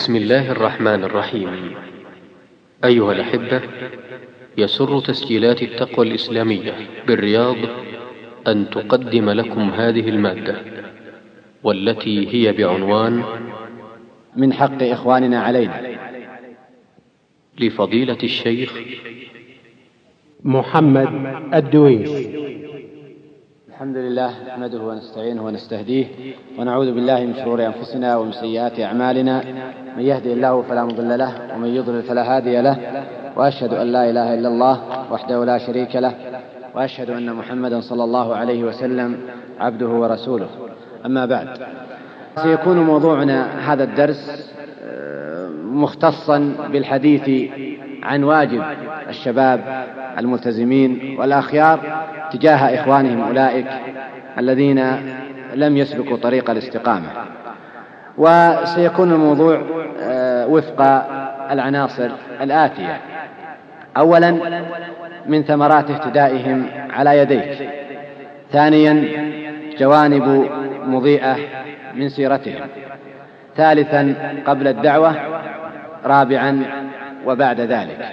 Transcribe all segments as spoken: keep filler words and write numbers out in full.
بسم الله الرحمن الرحيم. أيها الأحبة، يسر تسجيلات التقوى الإسلامية بالرياض أن تقدم لكم هذه المادة، والتي هي بعنوان من حق إخواننا علينا، لفضيلة الشيخ محمد الدويش. الحمد لله نحمده ونستعينه ونستهديه ونعوذ بالله من شرور أنفسنا ومن سيئات أعمالنا، من يهدي الله فلا مضل له ومن يضلل فلا هادي له، وأشهد أن لا إله إلا الله وحده لا شريك له، وأشهد أن محمدا صلى الله عليه وسلم عبده ورسوله. أما بعد، سيكون موضوعنا هذا الدرس مختصا بالحديث عن واجب الشباب الملتزمين والأخيار تجاه إخوانهم أولئك الذين لم يسلكوا طريق الاستقامة. وسيكون الموضوع وفق العناصر الآتية: أولا، من ثمرات اهتدائهم على يديك. ثانيا، جوانب مضيئة من سيرتهم. ثالثا، قبل الدعوة. رابعا، وبعد ذلك.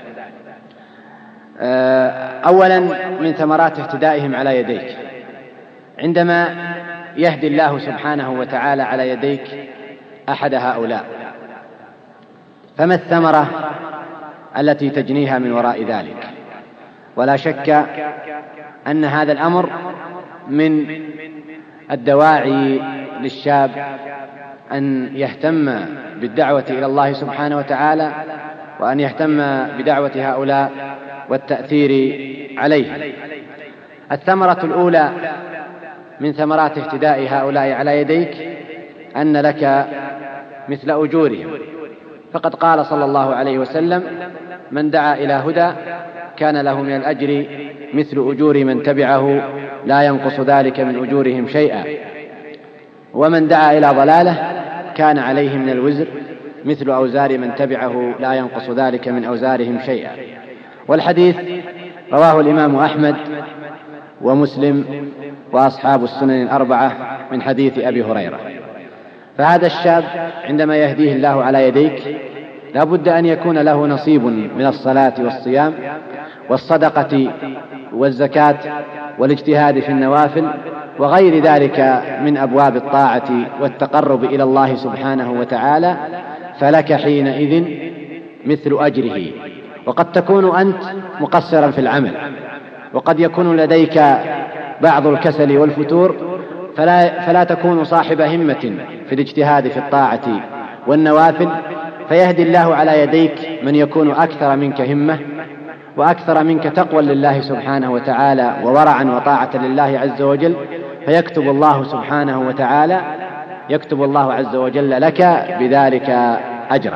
أولا، من ثمرات اهتدائهم على يديك. عندما يهدي الله سبحانه وتعالى على يديك أحد هؤلاء، فما الثمرة التي تجنيها من وراء ذلك؟ ولا شك أن هذا الأمر من الدواعي للشاب أن يهتم بالدعوة إلى الله سبحانه وتعالى، وأن يهتم بدعوة هؤلاء والتأثير عليه. الثمرة الأولى من ثمرات اهتداء هؤلاء على يديك أن لك مثل أجورهم، فقد قال صلى الله عليه وسلم: من دعا إلى هدى كان له من الأجر مثل أجور من تبعه لا ينقص ذلك من أجورهم شيئا، ومن دعا إلى ضلالة كان عليه من الوزر مثل أوزار من تبعه لا ينقص ذلك من أوزارهم شيئا. والحديث رواه الإمام أحمد ومسلم وأصحاب السنن الأربعة من حديث أبي هريرة. فهذا الشاب عندما يهديه الله على يديك لا بد أن يكون له نصيب من الصلاة والصيام والصدقة والزكاة والاجتهاد في النوافل وغير ذلك من أبواب الطاعة والتقرب إلى الله سبحانه وتعالى، فلك حينئذ مثل أجره. وقد تكون أنت مقصرا في العمل، وقد يكون لديك بعض الكسل والفتور، فلا, فلا تكون صاحب همة في الاجتهاد في الطاعة والنوافل، فيهدي الله على يديك من يكون أكثر منك همة وأكثر منك تقوى لله سبحانه وتعالى وورعا وطاعة لله عز وجل، فيكتب الله سبحانه وتعالى يكتب الله عز وجل لك بذلك أجره.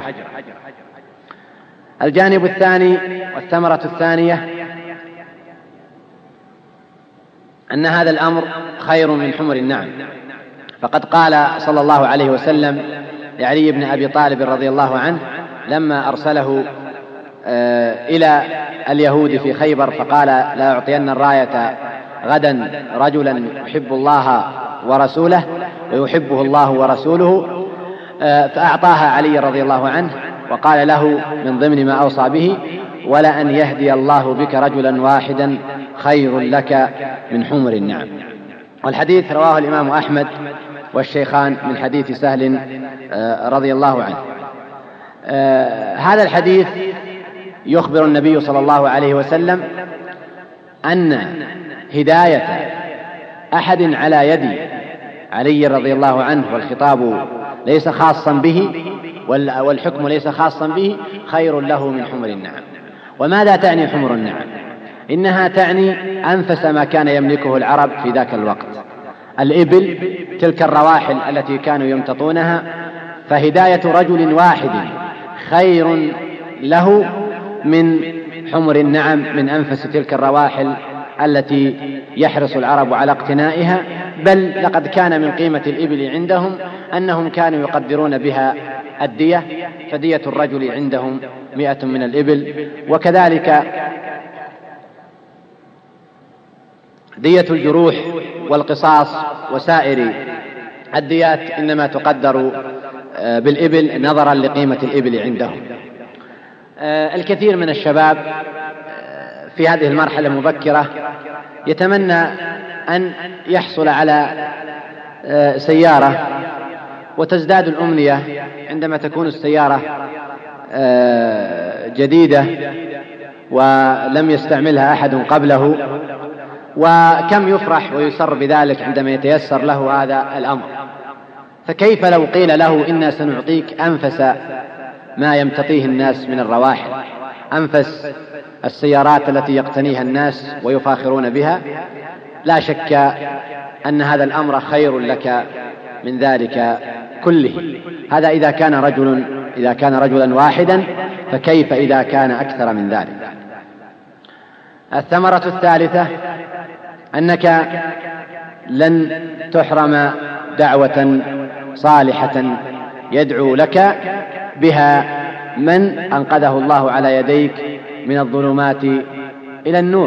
الجانب الثاني والثمرة الثانية أن هذا الأمر خير من حمر النعم، فقد قال صلى الله عليه وسلم لعلي بن أبي طالب رضي الله عنه لما أرسله إلى اليهود في خيبر فقال: لا أعطين الراية غدا رجلا يحب الله ورسوله ويحبه الله ورسوله، فأعطاها علي رضي الله عنه وقال له من ضمن ما أوصى به: ولا أن يهدي الله بك رجلا واحدا خير لك من حمر النعم. والحديث رواه الإمام أحمد والشيخان من حديث سهل رضي الله عنه. هذا الحديث يخبر النبي صلى الله عليه وسلم أن هداية أحد على يد علي رضي الله عنه، والخطاب ليس خاصا به والحكم ليس خاصا به، خير له من حمر النعم. وماذا تعني حمر النعم؟ إنها تعني أنفس ما كان يملكه العرب في ذاك الوقت، الإبل، تلك الرواحل التي كانوا يمتطونها. فهداية رجل واحد خير له من حمر النعم، من أنفس تلك الرواحل التي يحرص العرب على اقتنائها. بل لقد كان من قيمة الإبل عندهم أنهم كانوا يقدرون بها الدية، فدية الرجل عندهم مئة من الإبل. وكذلك دية الجروح والقصاص وسائر الديات إنما تقدر بالإبل نظرا لقيمة الإبل عندهم. الكثير من الشباب في هذه المرحلة المبكرة يتمنى أن يحصل على سيارة، وتزداد الأمنية عندما تكون السيارة جديدة ولم يستعملها أحد قبله، وكم يفرح ويسر بذلك عندما يتيسر له هذا الأمر. فكيف لو قيل له إنا سنعطيك أنفس ما يمتطيه الناس من الرواحل، أنفس السيارات التي يقتنيها الناس ويفاخرون بها؟ لا شك أن هذا الأمر خير لك من ذلك كله. هذا إذا كان رجل إذا كان رجلا واحدا، فكيف إذا كان أكثر من ذلك؟ الثمرة الثالثة أنك لن تحرم دعوة صالحة يدعو لك بها من أنقذه الله على يديك من الظلمات إلى النور.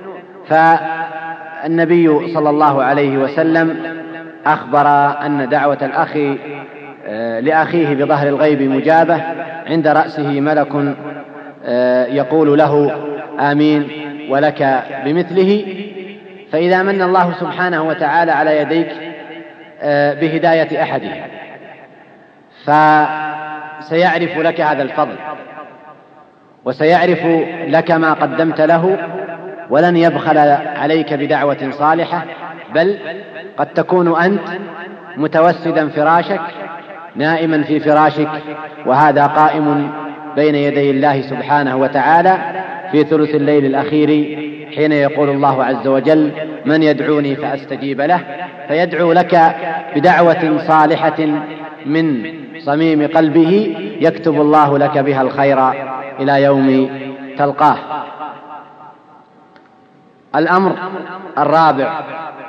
فالنبي صلى الله عليه وسلم أخبر أن دعوة الأخ لأخيه بظهر الغيب مجابة، عند رأسه ملك يقول له آمين ولك بمثله. فإذا من الله سبحانه وتعالى على يديك بهداية أحدهم فسيعرف لك هذا الفضل، وسيعرف لك ما قدمت له، ولن يبخل عليك بدعوة صالحة، بل قد تكون أنت متوسدا فراشك، نائما في فراشك، وهذا قائم بين يدي الله سبحانه وتعالى في ثلث الليل الأخير، حين يقول الله عز وجل من يدعوني فأستجيب له، فيدعو لك بدعوة صالحة من صميم قلبه يكتب الله لك بها الخير إلى يوم تلقاه. الأمر الرابع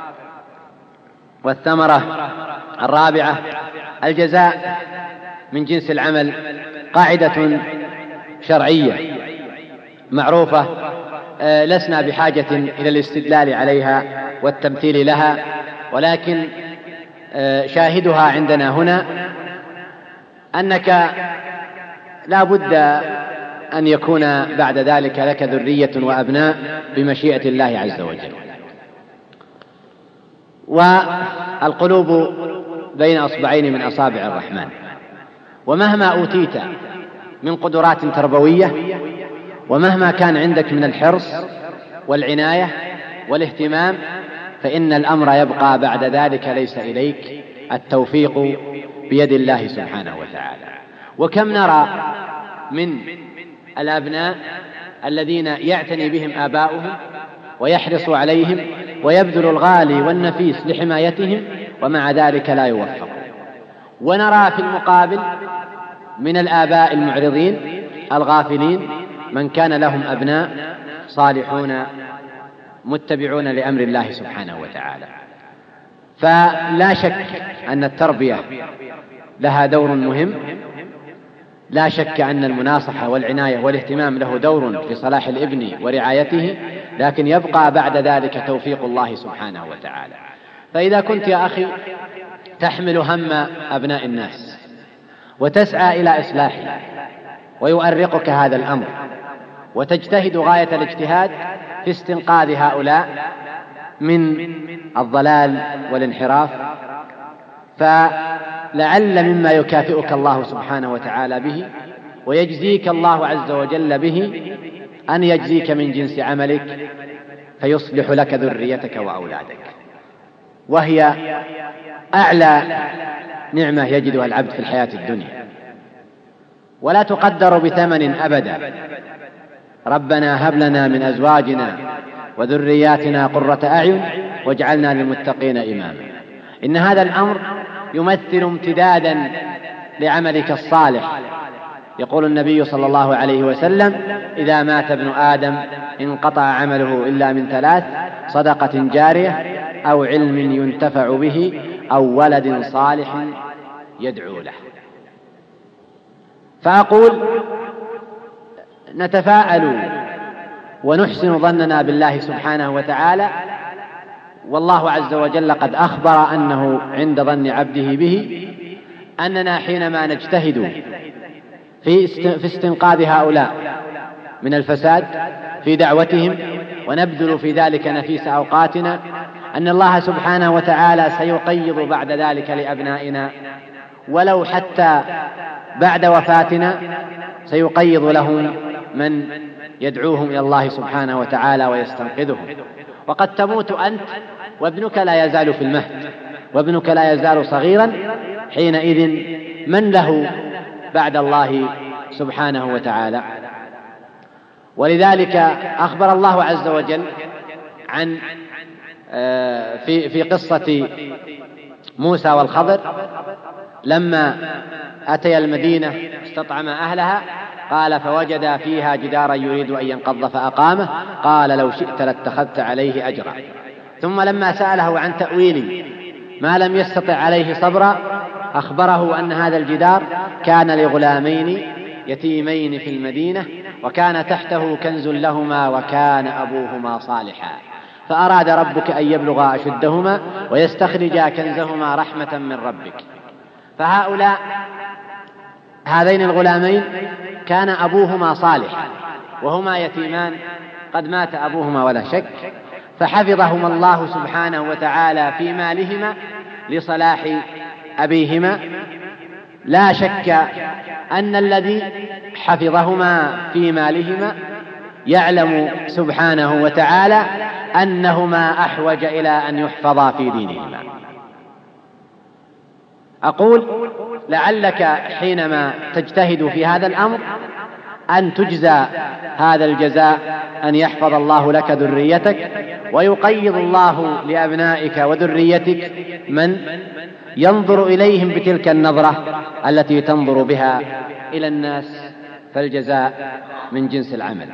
والثمرة الرابعة الجزاء من جنس العمل، قاعدة شرعية معروفة لسنا بحاجة إلى الاستدلال عليها والتمثيل لها، ولكن شاهدها عندنا هنا أنك لا بد أن يكون بعد ذلك لك ذرية وأبناء بمشيئة الله عز وجل. والقلوب بين أصبعين من أصابع الرحمن، ومهما أوتيت من قدرات تربوية، ومهما كان عندك من الحرص والعناية والاهتمام، فإن الأمر يبقى بعد ذلك ليس إليك، التوفيق بيد الله سبحانه وتعالى. وكم نرى من الأبناء الذين يعتني بهم آباؤهم ويحرص عليهم ويبذل الغالي والنفيس لحمايتهم، ومع ذلك لا يوفق. ونرى في المقابل من الآباء المعرضين الغافلين من كان لهم أبناء صالحون متبعون لأمر الله سبحانه وتعالى. فلا شك أن التربية لها دور مهم، لا شك أن المناصحة والعناية والاهتمام له دور في صلاح الابن ورعايته، لكن يبقى بعد ذلك توفيق الله سبحانه وتعالى. فإذا كنت يا أخي تحمل هم أبناء الناس وتسعى إلى إصلاحهم ويؤرقك هذا الأمر، وتجتهد غاية الاجتهاد في استنقاذ هؤلاء من الضلال والانحراف، فلعل مما يكافئك الله سبحانه وتعالى به ويجزيك الله عز وجل به أن يجزيك من جنس عملك فيصلح لك ذريتك وأولادك، وهي أعلى نعمة يجدها العبد في الحياة الدنيا، ولا تقدر بثمن أبدا. ربنا هب لنا من أزواجنا وذرياتنا قرة أعين واجعلنا للمتقين إماما. إن هذا الأمر يمثل امتدادا لعملك الصالح. يقول النبي صلى الله عليه وسلم إذا مات ابن آدم انقطع عمله إلا من ثلاث: صدقة جارية أو علم ينتفع به أو ولد صالح يدعو له. فأقول نتفاءل ونحسن ظننا بالله سبحانه وتعالى، والله عز وجل قد أخبر أنه عند ظن عبده به، أننا حينما نجتهد في في استنقاذ هؤلاء من الفساد في دعوتهم ونبذل في ذلك نفيس أوقاتنا، أن الله سبحانه وتعالى سيقيض بعد ذلك لأبنائنا، ولو حتى بعد وفاتنا سيقيض لهم من يدعوهم إلى الله سبحانه وتعالى ويستنقذهم. وقد تموت أنت وابنك لا يزال في المهد، وابنك لا يزال صغيرا، حينئذ من له بعد الله سبحانه وتعالى؟ ولذلك أخبر الله عز وجل عن في في قصة موسى والخضر لما أتيا المدينة استطعما أهلها، قال فوجد فيها جدارا يريد أن ينقض فأقامه، قال لو شئت لاتخذت عليه أجرا. ثم لما سأله عن تأويل ما لم يستطع عليه صبرا، أخبره أن هذا الجدار كان لغلامين يتيمين في المدينة، وكان تحته كنز لهما وكان أبوهما صالحا، فأراد ربك أن يبلغا أشدهما ويستخرجا كنزهما رحمة من ربك. فهؤلاء هذين الغلامين كان أبوهما صالحا وهما يتيمان، قد مات أبوهما ولا شك، فحفظهما الله سبحانه وتعالى في مالهما لصلاح أبيهما. لا شك أن الذي حفظهما في مالهما يعلم سبحانه وتعالى أنهما أحوج إلى أن يحفظا في دينهما. أقول لعلك حينما تجتهد في هذا الأمر أن تجزى هذا الجزاء، أن يحفظ الله لك ذريتك ويقيض الله لأبنائك وذريتك من ينظر إليهم بتلك النظرة التي تنظر بها إلى الناس، فالجزاء من جنس العمل.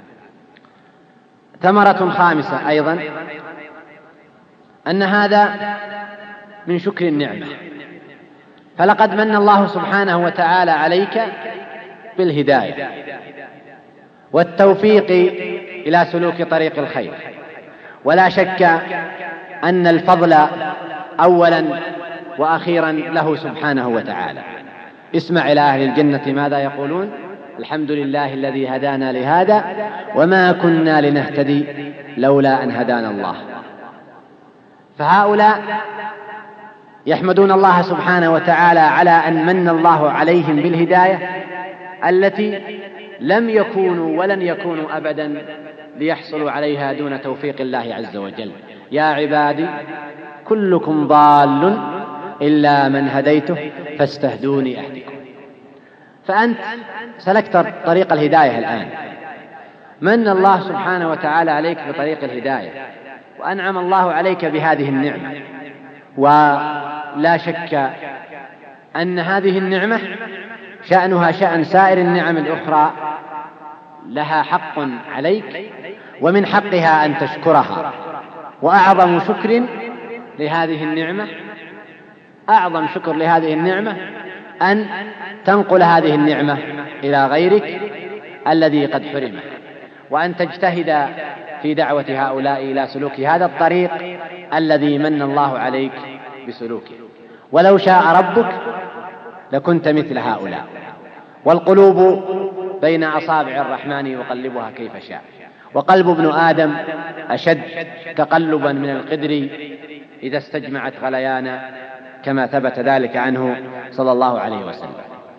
ثمرة خامسة أيضا أن هذا من شكر النعمة، فلقد من الله سبحانه وتعالى عليك بالهداية والتوفيق إلى سلوك طريق الخير، ولا شك أن الفضل أولا وأخيرا له سبحانه وتعالى. اسمع إلى أهل الجنة ماذا يقولون: الحمد لله الذي هدانا لهذا وما كنا لنهتدي لولا أن هدانا الله. فهؤلاء يحمدون الله سبحانه وتعالى على أن من الله عليهم بالهداية التي لم يكونوا ولن يكونوا أبدا ليحصلوا عليها دون توفيق الله عز وجل. يا عبادي كلكم ضال إلا من هديته فاستهدوني أهدكم. فأنت سلكت طريق الهداية الآن، من الله سبحانه وتعالى عليك بطريق الهداية، وأنعم الله عليك بهذه النعمة، ولا شك أن هذه النعمة شأنها شأن سائر النعم الأخرى، لها حق عليك ومن حقها أن تشكرها. وأعظم شكر لهذه النعمة أعظم شكر لهذه النعمة أن تنقل هذه النعمة إلى غيرك الذي قد حرمه، وأن تجتهد في دعوة هؤلاء إلى سلوك هذا الطريق الذي من الله عليك بسلوكه. ولو شاء ربك لكنت مثل هؤلاء. والقلوب بين أصابع الرحمن يقلبها كيف شاء، وقلب ابن آدم أشد تقلبا من القدر إذا استجمعت غليانا، كما ثبت ذلك عنه صلى الله عليه وسلم.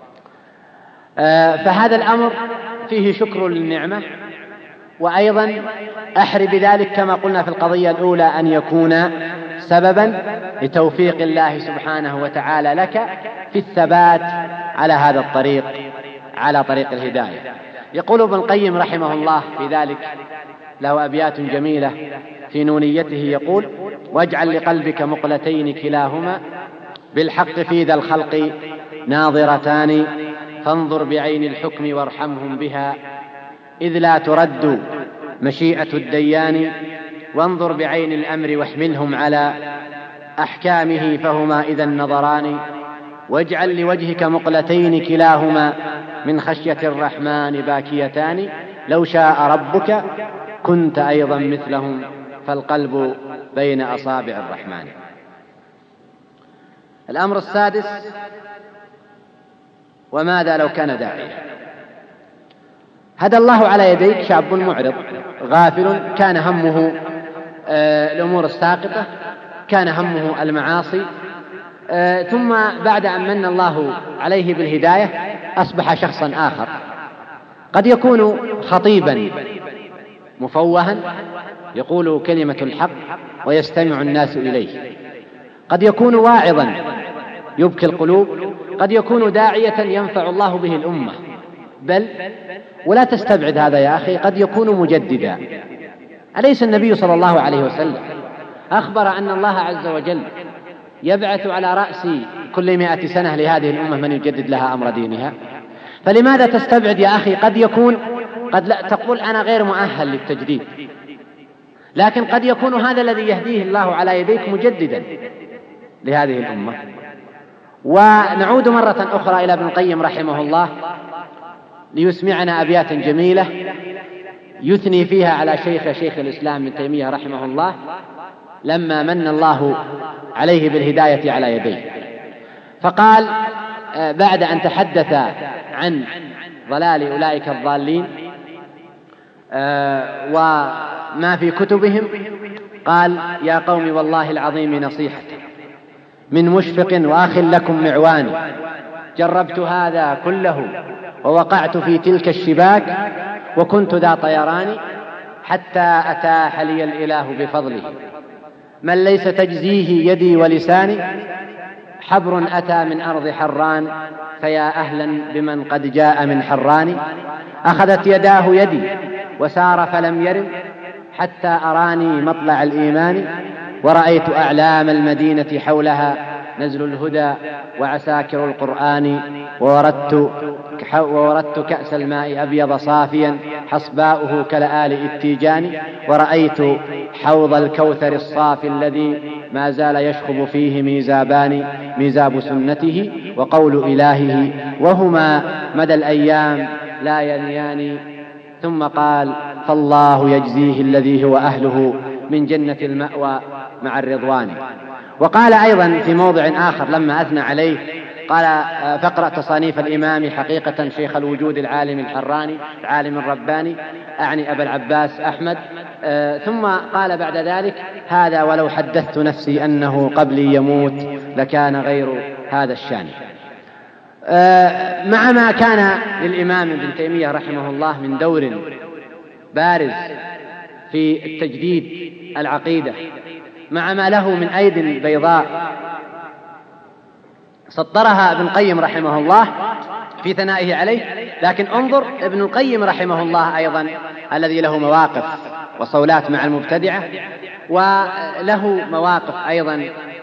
فهذا الأمر فيه شكر للنعمة، وأيضا أحر بذلك كما قلنا في القضية الأولى أن يكون سببا لتوفيق الله سبحانه وتعالى لك في الثبات على هذا الطريق، على طريق الهداية. يقول ابن القيم رحمه الله في ذلك، له أبيات جميلة في نونيته، يقول: واجعل لقلبك مقلتين كلاهما بالحق في ذا الخلق ناظرتان، فانظر بعين الحكم وارحمهم بها إذ لا ترد مشيئة الديان، وانظر بعين الأمر واحملهم على أحكامه فهما إذا النظران، واجعل لوجهك مقلتين كلاهما من خشية الرحمن باكيتان، لو شاء ربك كنت أيضا مثلهم فالقلب بين أصابع الرحمن. الأمر السادس وماذا لو كان داعية؟ هدى الله على يديك شاب معرض غافل، كان همه الأمور الساقطة، كان همه المعاصي، ثم بعد أن من الله عليه بالهداية أصبح شخصا آخر، قد يكون خطيبا مفوها يقول كلمة الحق ويستمع الناس إليه، قد يكون واعظا يبكي القلوب، قد يكون داعية ينفع الله به الأمة، بل ولا تستبعد هذا يا أخي، قد يكون مجددا. أليس النبي صلى الله عليه وسلم أخبر أن الله عز وجل يبعث على رأس كل مائة سنة لهذه الأمة من يجدد لها أمر دينها؟ فلماذا تستبعد يا أخي؟ قد يكون قد لا تقول أنا غير مؤهل للتجديد، لكن قد يكون هذا الذي يهديه الله على يديك مجددا لهذه الأمة. ونعود مرة أخرى إلى ابن القيم رحمه الله ليسمعنا أبيات جميلة يثني فيها على شيخ شيخ الإسلام ابن تيمية رحمه الله لما من الله عليه بالهداية على يديه. فقال بعد أن تحدث عن ضلال أولئك الضالين وما في كتبهم، قال: يا قوم والله العظيم نصيحة من مشفق وآخ لكم معوان، جربت هذا كله ووقعت في تلك الشباك، وكنت ذا طيران حتى أتاح لي الإله بفضله، من ليس تجزيه يدي ولساني، حبر أتى من أرض حران، فيا أهلا بمن قد جاء من حران، أخذت يداه يدي وسار فلم يرم، حتى أراني مطلع الإيمان، ورأيت أعلام المدينة حولها نزل الهدى وعساكر القرآن، ووردت, ووردت كأس الماء أبيض صافيا حصباؤه كلآل التيجان، ورأيت حوض الكوثر الصافي الذي ما زال يشخب فيه ميزابان، ميزاب سنته وقول إلهه، وهما مدى الأيام لا ينيان. ثم قال: فالله يجزيه الذي هو أهله من جنة المأوى مع الرضوان. وقال أيضا في موضع آخر لما أثنى عليه قال: فاقرأ تصانيف الإمام حقيقة شيخ الوجود العالم الحراني العالم الرباني، أعني أبا العباس أحمد. آه ثم قال بعد ذلك: هذا ولو حدثت نفسي أنه قبلي يموت لكان غير هذا الشان. آه مع ما كان للإمام ابن تيمية رحمه الله من دور بارز في التجديد العقيدة، مع ما له من أيد بيضاء سطرها ابن القيم رحمه الله في ثنائه عليه، لكن انظر ابن القيم رحمه الله أيضا الذي له مواقف وصولات مع المبتدعة، وله مواقف أيضا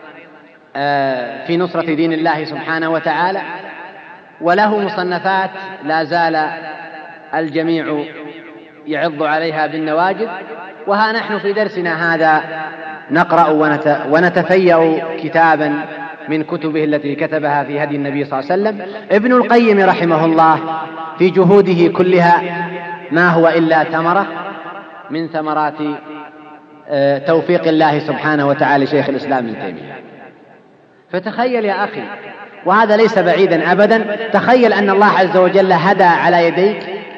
في نصرة دين الله سبحانه وتعالى، وله مصنفات لا زال الجميع يعض عليها بالنواجذ. وها نحن في درسنا هذا نقرأ ونتفيأ كتابا من كتبه التي كتبها في هدي النبي صلى الله عليه وسلم. ابن القيم رحمه الله في جهوده كلها ما هو إلا ثمرة من ثمرات توفيق الله سبحانه وتعالى شيخ الإسلام ابن تيمية. فتخيل يا أخي، وهذا ليس بعيدا أبدا، تخيل أن الله عز وجل هدى على يديك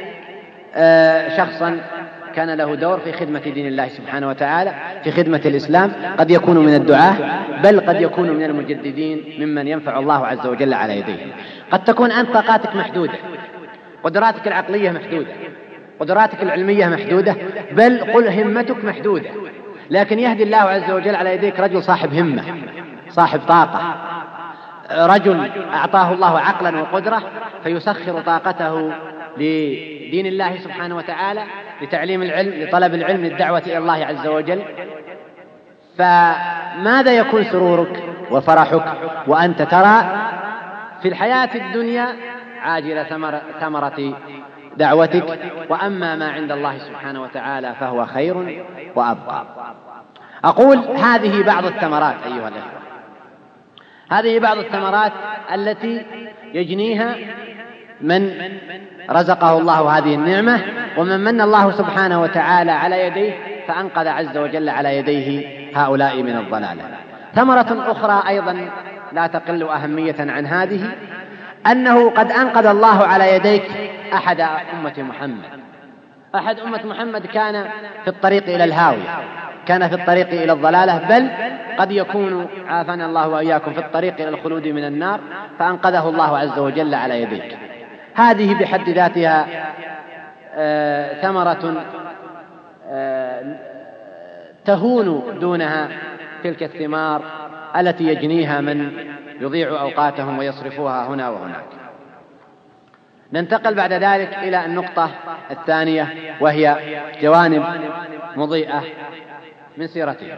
شخصا كان له دور في خدمة دين الله سبحانه وتعالى، في خدمة الإسلام، قد يكون من الدعاة، بل قد يكون من المجددين ممن ينفع الله عز وجل على يديه. قد تكون أنت طاقاتك محدودة، قدراتك العقلية محدودة، قدراتك العلمية محدودة، بل قل همتك محدودة، لكن يهدي الله عز وجل على يديك رجل صاحب همة، صاحب طاقة، رجل أعطاه الله عقلا وقدرة فيسخر طاقته لدين الله سبحانه وتعالى، لتعليم العلم، لطلب العلم، للدعوة إلى الله عز وجل. فماذا يكون سرورك وفرحك وأنت ترى في الحياة الدنيا عاجل ثمرة دعوتك، وأما ما عند الله سبحانه وتعالى فهو خير وأبقى. أقول هذه بعض الثمرات أيها الأخوة، هذه بعض الثمرات التي يجنيها من رزقه الله هذه النعمة، ومن من الله سبحانه وتعالى على يديه فأنقذ عز وجل على يديه هؤلاء من الضلالة. ثمرة أخرى أيضا لا تقل أهمية عن هذه، أنه قد أنقذ الله على يديك أحد أمة محمد. أحد أمة محمد كان في الطريق إلى الهاوية، كان في الطريق إلى الضلالة، بل قد يكون عافانا الله وإياكم في الطريق إلى الخلود من النار، فأنقذه الله عز وجل على يديك. هذه بحد ذاتها آه ثمرة آه تهون دونها تلك الثمار التي يجنيها من يضيع أوقاتهم ويصرفوها هنا وهناك. ننتقل بعد ذلك إلى النقطة الثانية، وهي جوانب مضيئة من سيرته.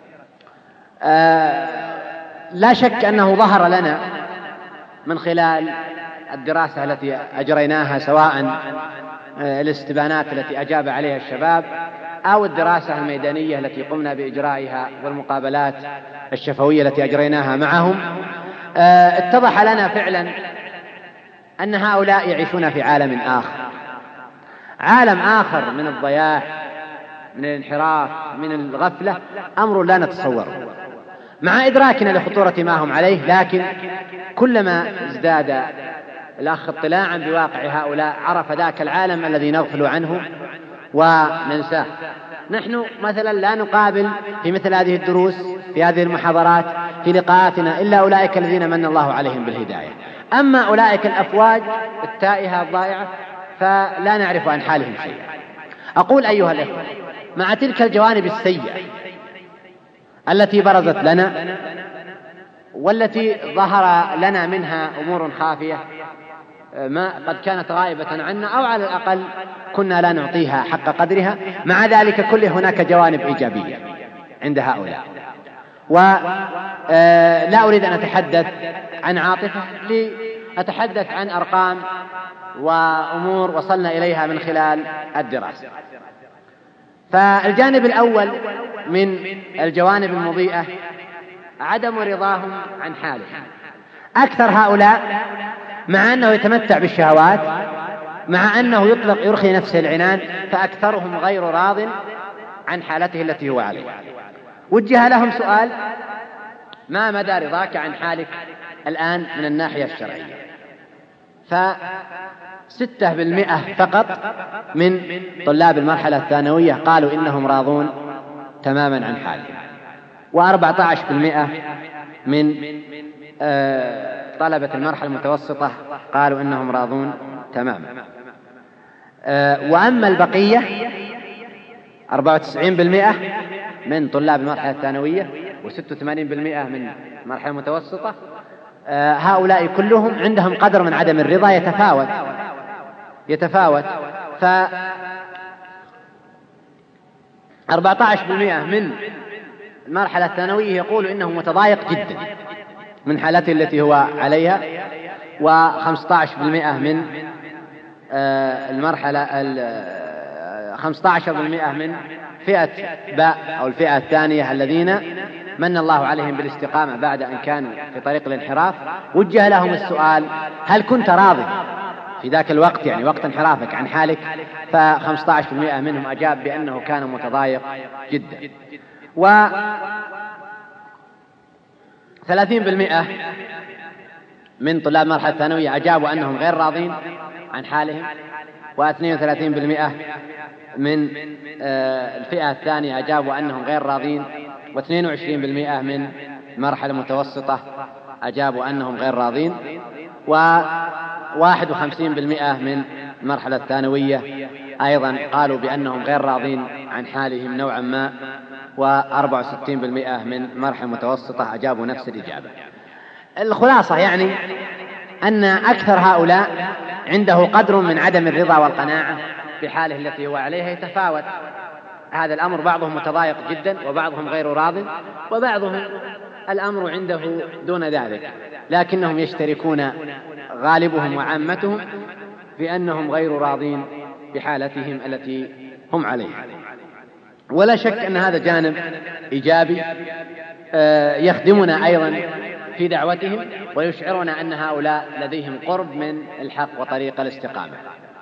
آه لا شك أنه ظهر لنا من خلال الدراسة التي أجريناها، سواء الاستبانات التي أجاب عليها الشباب أو الدراسة الميدانية التي قمنا بإجرائها والمقابلات الشفوية التي أجريناها معهم، آه اتضح لنا فعلا أن هؤلاء يعيشون في عالم آخر، عالم آخر من الضياع، من الانحراف، من الغفلة، أمر لا نتصوره مع إدراكنا لخطورة ما هم عليه. لكن كلما ازداد الأخ اطلاعا بواقع هؤلاء عرف ذاك العالم الذي نغفل عنه وننساه. نحن مثلا لا نقابل في مثل هذه الدروس، في هذه المحاضرات، في لقاءاتنا، إلا أولئك الذين من الله عليهم بالهداية. أما أولئك الأفواج التائهة الضائعة فلا نعرف عن حالهم شيئا. أقول أيها الإخوة، مع تلك الجوانب السيئة التي برزت لنا والتي ظهر لنا منها أمور خافية ما قد كانت غائبة عنا، أو على الأقل كنا لا نعطيها حق قدرها، مع ذلك كله هناك جوانب إيجابية عند هؤلاء. ولا أريد أن أتحدث عن عاطفة، لأتحدث عن أرقام وأمور وصلنا إليها من خلال الدراسة. فالجانب الأول من الجوانب المضيئة عدم رضاهم عن حاله. أكثر هؤلاء مع أنه يتمتع بالشهوات، مع أنه يطلق يرخي نفسه العنان، فأكثرهم غير راض عن حالته التي هو عليها. وجه لهم سؤال: ما مدى رضاك عن حالك الآن من الناحية الشرعية؟ فستة بالمئة فقط من طلاب المرحلة الثانوية قالوا إنهم راضون تماما عن حالهم، وأربعة عشر بالمئة من طلبة المرحلة المتوسطة قالوا إنهم راضون تماما. وأما البقية أربعة وتسعين بالمئة من طلاب المرحلة الثانوية وستة وثمانين بالمئة من المرحلة المتوسطة، هؤلاء كلهم عندهم قدر من عدم الرضا يتفاوت يتفاوت ف أربعة عشر بالمئة من المرحلة الثانوية يقول إنه متضايق جدا من حالته التي هو عليها، وخمسة عشر بالمئة من المرحلة خمسة عشر بالمئة من فئة باء أو الفئة الثانية الذين من الله عليهم بالاستقامة بعد أن كانوا في طريق الانحراف. وجه لهم السؤال: هل كنت راضي في ذاك الوقت، يعني وقت انحرافك، عن حالك؟ فخمسة عشر بالمئة منهم أجاب بأنه كان متضايق جدا، و ثلاثين بالمئة من طلاب المرحلة الثانوية أجابوا أنهم غير راضين عن حالهم، واثنين وثلاثين بالمئة من الفئة الثانية أجابوا أنهم غير راضين، واثنين وعشرين بالمئة من المرحلة المتوسطة أجابوا أنهم غير راضين، وواحد وخمسين بالمئة من المرحلة الثانوية أيضا قالوا بأنهم غير راضين عن حالهم نوعا ما، وأربعة وستين بالمئة من المرحلة المتوسطة أجابوا نفس الإجابة. الخلاصة يعني أن أكثر هؤلاء عنده قدر من عدم الرضا والقناعة بحاله التي هو عليها، يتفاوت هذا الأمر، بعضهم متضايق جدا وبعضهم غير راض، وبعضهم الأمر عنده دون ذلك، لكنهم يشتركون غالبهم وعامتهم بأنهم غير راضين بحالتهم التي هم عليها. ولا شك أن هذا جانب إيجابي يخدمنا أيضا في دعوتهم، ويشعرنا أن هؤلاء لديهم قرب من الحق وطريق الاستقامة.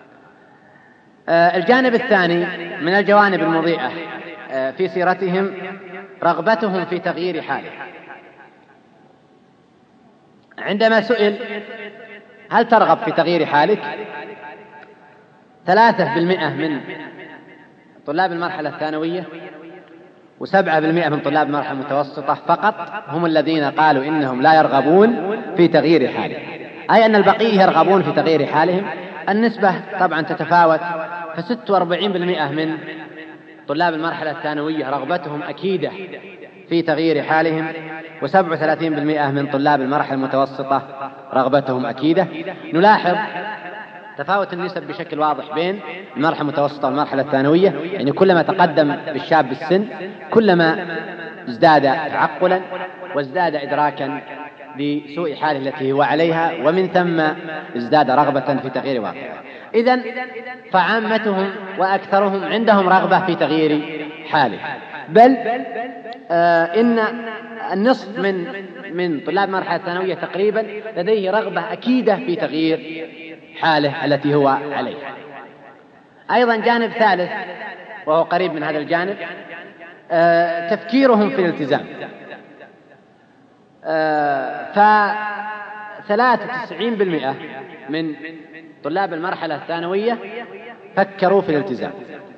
الجانب الثاني من الجوانب المضيئة في سيرتهم رغبتهم في تغيير حاله. عندما سئل هل ترغب في تغيير حالك؟ ثلاثة بالمئة من طلاب المرحلة الثانوية وسبعة بالمئة من طلاب المرحلة المتوسطة فقط هم الذين قالوا إنهم لا يرغبون في تغيير حالهم، أي أن البقية يرغبون في تغيير حالهم. النسبة طبعا تتفاوت، فستة وأربعين بالمئة من طلاب المرحلة الثانوية رغبتهم أكيدة في تغيير حالهم، وسبعة وثلاثين بالمئة من طلاب المرحلة المتوسطة رغبتهم أكيدة. نلاحظ تفاوت النسب بشكل واضح بين المرحلة المتوسطة والمرحلة الثانوية، يعني كلما تقدم بالشاب بالسن كلما ازداد تعقلا وازداد إدراكا لسوء حاله التي هو عليها، ومن ثم ازداد رغبة في تغيير واقعه. إذن فعامتهم وأكثرهم عندهم رغبة في تغيير حاله، بل آه إن النصف من من طلاب المرحلة الثانوية تقريبا لديه رغبة أكيدة في تغيير حاله التي هو عليها. أيضا جانب ثالث وهو قريب من هذا الجانب، آه تفكيرهم في الالتزام. آه فثلاثة وتسعين بالمئة من طلاب المرحلة الثانوية فكروا في الالتزام،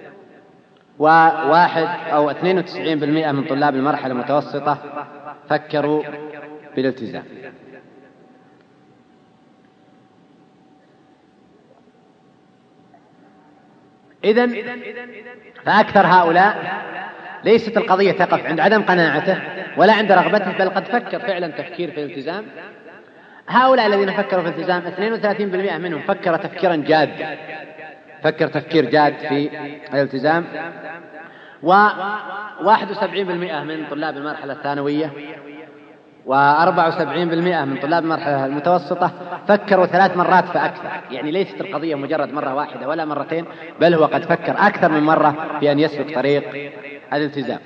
وواحد أو اثنين وتسعين بالمئة من طلاب المرحلة المتوسطة فكروا في الالتزام. إذن فأكثر هؤلاء ليست القضية تقف عند عدم قناعته ولا عند رغبته، بل قد فكر فعلا تفكير في الالتزام. هؤلاء الذين فكروا في الالتزام اثنين وثلاثين بالمئة منهم فكر تفكيرا جادا، فكر تفكير جاد في الالتزام، وواحد وسبعين بالمئة من طلاب المرحلة الثانوية وأربعة وسبعين بالمئة من طلاب المرحلة المتوسطة فكروا ثلاث مرات فأكثر. يعني ليست القضية مجرد مرة واحدة ولا مرتين، بل هو قد فكر أكثر من مرة في أن يسلك طريق الالتزام.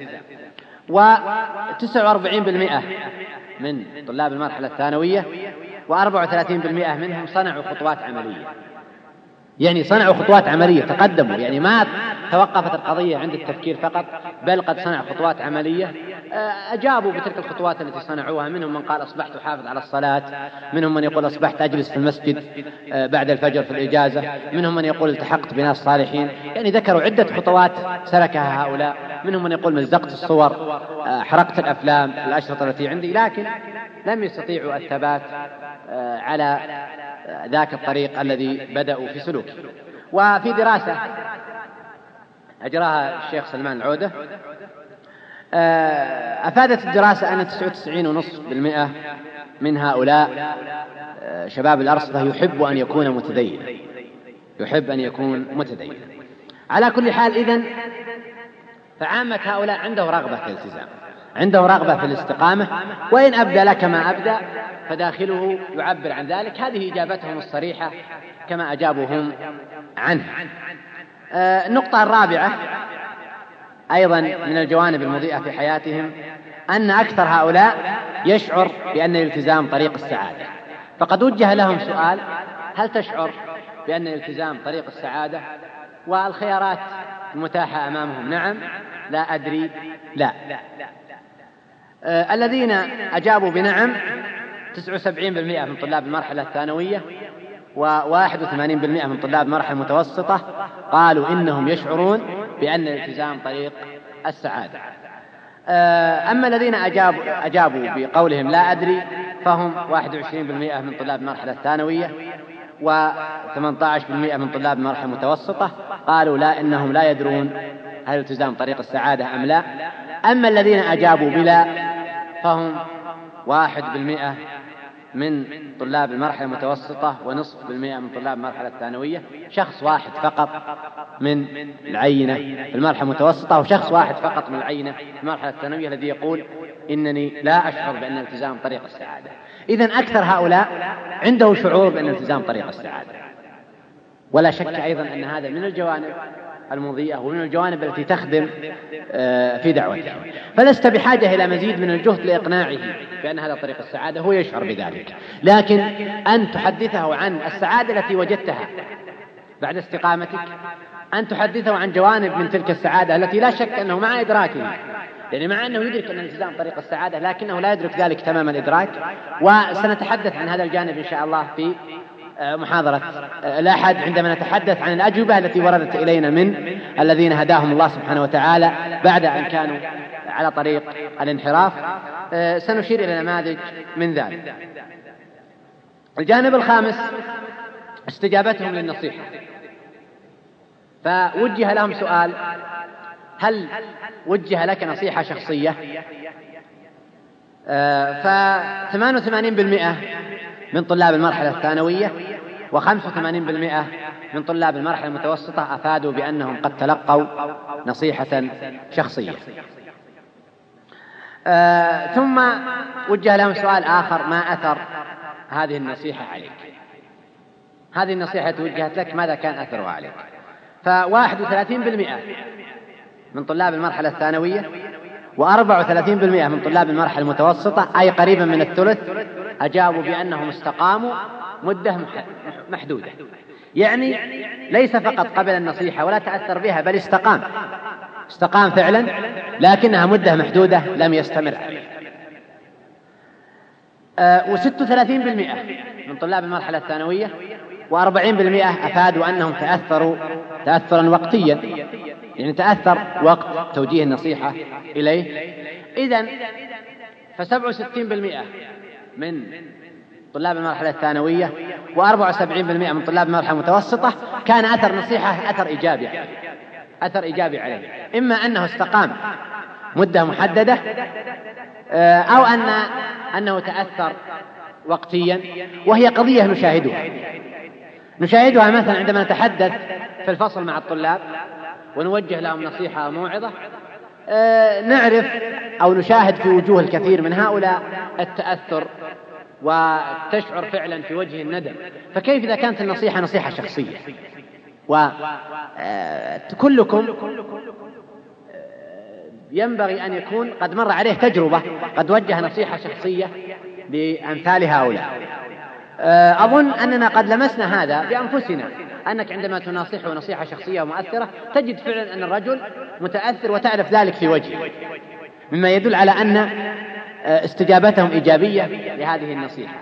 وتسعة وأربعين بالمئة من طلاب المرحلة الثانوية وأربعة وثلاثين بالمئة منهم صنعوا خطوات عملية، يعني صنعوا خطوات عملية، تقدموا، يعني ما توقفت القضية عند التفكير فقط، بل قد صنعوا خطوات عملية أجابوا بتلك الخطوات التي صنعوها. منهم من قال أصبحت أحافظ على الصلاة، منهم من يقول أصبحت أجلس في المسجد بعد الفجر في الإجازة، منهم من يقول التحقت بناس صالحين. يعني ذكروا عدة خطوات سلكها هؤلاء. منهم من يقول مزقت الصور، حرقت الأفلام الأشرطة التي عندي، لكن لم يستطيعوا الثبات على ذاك الطريق الذي بدأوا في سلوكه. وفي دراسة أجراها الشيخ سلمان العودة أفادت الدراسة أن تسعة وتسعين فاصلة خمسة بالمئة من هؤلاء شباب الأرصفة يحب أن يكون متدينا، يحب أن يكون متدينا. على كل حال إذن فعامة هؤلاء عنده رغبة في الالتزام، عنده رغبة في الاستقامة، وإن أبدى لك ما أبدى فداخله يعبر عن ذلك. هذه إجابتهم الصريحة كما أجابوا هم عنه. آه النقطة الرابعة أيضا من الجوانب المضيئة في حياتهم أن أكثر هؤلاء يشعر بأن الالتزام طريق السعادة. فقد وجه لهم سؤال: هل تشعر بأن الالتزام طريق السعادة؟ والخيارات المتاحة أمامهم نعم، لا أدري، لا. آه الذين أجابوا بنعم تسعة وسبعين بالمئة من طلاب المرحلة الثانوية وواحد وثمانين بالمئة من طلاب المرحلة المتوسطة قالوا إنهم يشعرون بأن الالتزام طريق السعادة. آه أما الذين أجابوا, أجابوا بقولهم لا أدري فهم واحد وعشرين بالمئة من طلاب المرحلة الثانوية وثمانية عشر بالمئة من طلاب المرحلة المتوسطة قالوا لا، إنهم لا يدرون هل الالتزام طريق السعادة أم لا. أما الذين أجابوا بلا فهم واحد بالمئة من طلاب المرحلة المتوسطة ونصف بالمئة من طلاب المرحلة الثانوية. شخص واحد فقط من العينة في المرحلة المتوسطة وشخص واحد فقط من العينة في المرحلة الثانوية الذي يقول إنني لا أشعر بأن الالتزام طريق السعادة. إذن أكثر هؤلاء عنده شعور بأن الالتزام طريق السعادة، ولا شك أيضا أن هذا من الجوانب المضيئة ومن الجوانب التي تخدم في دعوته. فلست بحاجة إلى مزيد من الجهد لإقناعه بأن هذا طريق السعادة، هو يشعر بذلك، لكن أن تحدثه عن السعادة التي وجدتها بعد استقامتك، أن تحدثه عن جوانب من تلك السعادة التي لا شك أنه مع إدراكه، يعني مع أنه يدرك أن الالتزام طريق السعادة لكنه لا يدرك ذلك تمام الإدراك. وسنتحدث عن هذا الجانب إن شاء الله في محاضرة الأحد عندما نتحدث عن الأجوبة التي وردت إلينا من الذين هداهم الله سبحانه وتعالى بعد أن كانوا على طريق الانحراف. سنشير إلى نماذج من ذلك. الجانب الخامس استجابتهم للنصيحة، فوجه لهم سؤال: هل وجه لك نصيحة شخصية؟ فثمان وثمانين بالمئة من طلاب المرحلة الثانوية وخمسة وثمانين بالمئة من طلاب المرحلة المتوسطة أفادوا بأنهم قد تلقوا نصيحة شخصية. آه ثم وجه لهم سؤال آخر: ما أثر هذه النصيحة عليك؟ هذه النصيحة توجهت لك، ماذا كان أثرها عليك؟ فواحد وثلاثين بالمئة من طلاب المرحلة الثانوية وأربعة وثلاثين بالمئة من طلاب المرحلة المتوسطة، أي قريبا من الثلث، أجابوا بأنهم استقاموا مدة محدودة. يعني ليس فقط قبل النصيحة ولا تأثر بها، بل استقام استقام فعلا، لكنها مدة محدودة لم يستمر عليها. أه وستة وثلاثين بالمئة من طلاب المرحلة الثانوية وأربعين بالمئة أفادوا أنهم تأثروا تأثرا وقتيا، يعني تأثر وقت توجيه النصيحة إليه. إذن فسبعة وستين بالمئة من طلاب المرحلة الثانوية وأربعة وسبعين بالمئة من طلاب المرحلة المتوسطة كان أثر نصيحة أثر إيجابي أثر إيجابي عليه، إما أنه استقام مدة محددة، أو أن أنه تأثر وقتيا، وهي قضية نشاهدها نشاهدها مثلا عندما نتحدث في الفصل مع الطلاب ونوجه لهم نصيحة أو موعظة، نعرف أو نشاهد في وجوه الكثير من هؤلاء التأثر وتشعر فعلا في وجه الندم. فكيف إذا كانت النصيحة نصيحة شخصية؟ وكلكم ينبغي أن يكون قد مر عليه تجربة، قد وجه نصيحة شخصية بأمثال هؤلاء. أظن أننا قد لمسنا هذا بأنفسنا، أنك عندما تناصحه نصيحة شخصية ومؤثرة تجد فعلا أن الرجل متأثر وتعرف ذلك في وجهه، مما يدل على أن استجابتهم إيجابية لهذه النصيحة.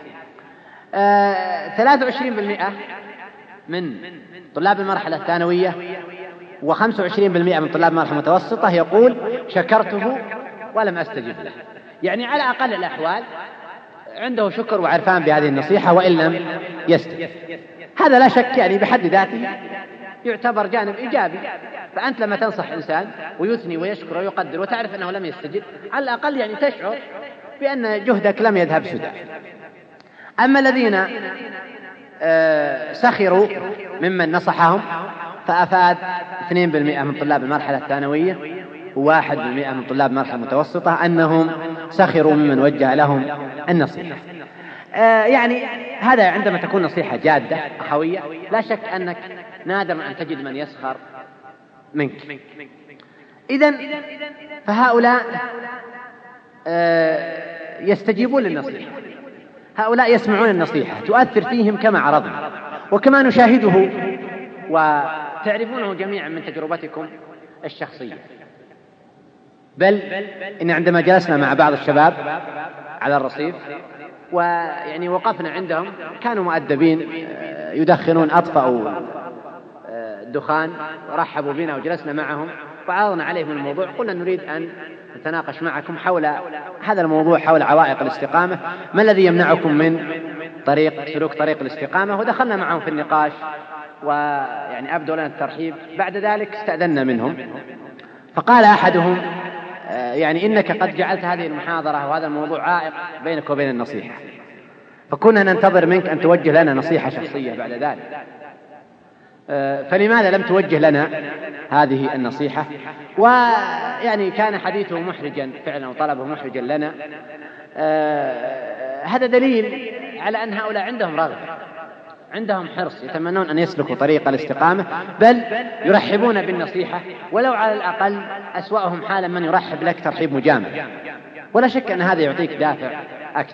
ثلاثة وعشرين بالمئة من طلاب المرحلة الثانوية وخمسة وعشرين بالمئة من طلاب المرحلة المتوسطة يقول: شكرته ولم أستجب له. يعني على أقل الأحوال عنده شكر وعرفان بهذه النصيحة وإن لم يستجب. هذا لا شك يعني بحد ذاته يعتبر جانب إيجابي. فأنت لما تنصح إنسان ويثني ويشكر ويقدر وتعرف أنه لم يستجب، على الأقل يعني تشعر بأن جهدك لم يذهب سدى. أما الذين سخروا ممن نصحهم فأفاد اثنين بالمئة من طلاب المرحلة الثانوية وواحد بالمئة من طلاب المرحلة المتوسطة أنهم سخروا ممن وجه لهم النصيحة. آه يعني هذا عندما تكون نصيحة جادة أخوية لا شك أنك نادر أن تجد من يسخر منك. إذن فهؤلاء آه يستجيبون للنصيحة، هؤلاء يسمعون النصيحة تؤثر فيهم كما عرضنا وكما نشاهده وتعرفونه جميعا من تجربتكم الشخصية. بل إن عندما جلسنا مع بعض الشباب على الرصيف ويعني وقفنا عندهم كانوا مؤدبين يدخنون، أطفأوا الدخان ورحبوا بنا وجلسنا معهم وعرضنا عليهم الموضوع. قلنا نريد أن نتناقش معكم حول هذا الموضوع، حول عوائق الاستقامة، ما الذي يمنعكم من طريق سلوك طريق الاستقامة. ودخلنا معهم في النقاش ويعني أبدوا لنا الترحيب. بعد ذلك استأذنا منهم فقال أحدهم: يعني إنك قد جعلت هذه المحاضرة وهذا الموضوع عائق بينك وبين النصيحة، فكنا ننتظر منك أن توجه لنا نصيحة شخصية بعد ذلك، فلماذا لم توجه لنا هذه النصيحة؟ ويعني كان حديثه محرجا فعلا وطلبه محرجا لنا. هذا دليل على أن هؤلاء عندهم رغبة، عندهم حرص، يتمنون أن يسلكوا طريق الاستقامة، بل يرحبون بالنصيحة ولو على الأقل أسوأهم حالا من يرحب لك ترحيب مجامل. ولا شك أن هذا يعطيك دافع أكثر.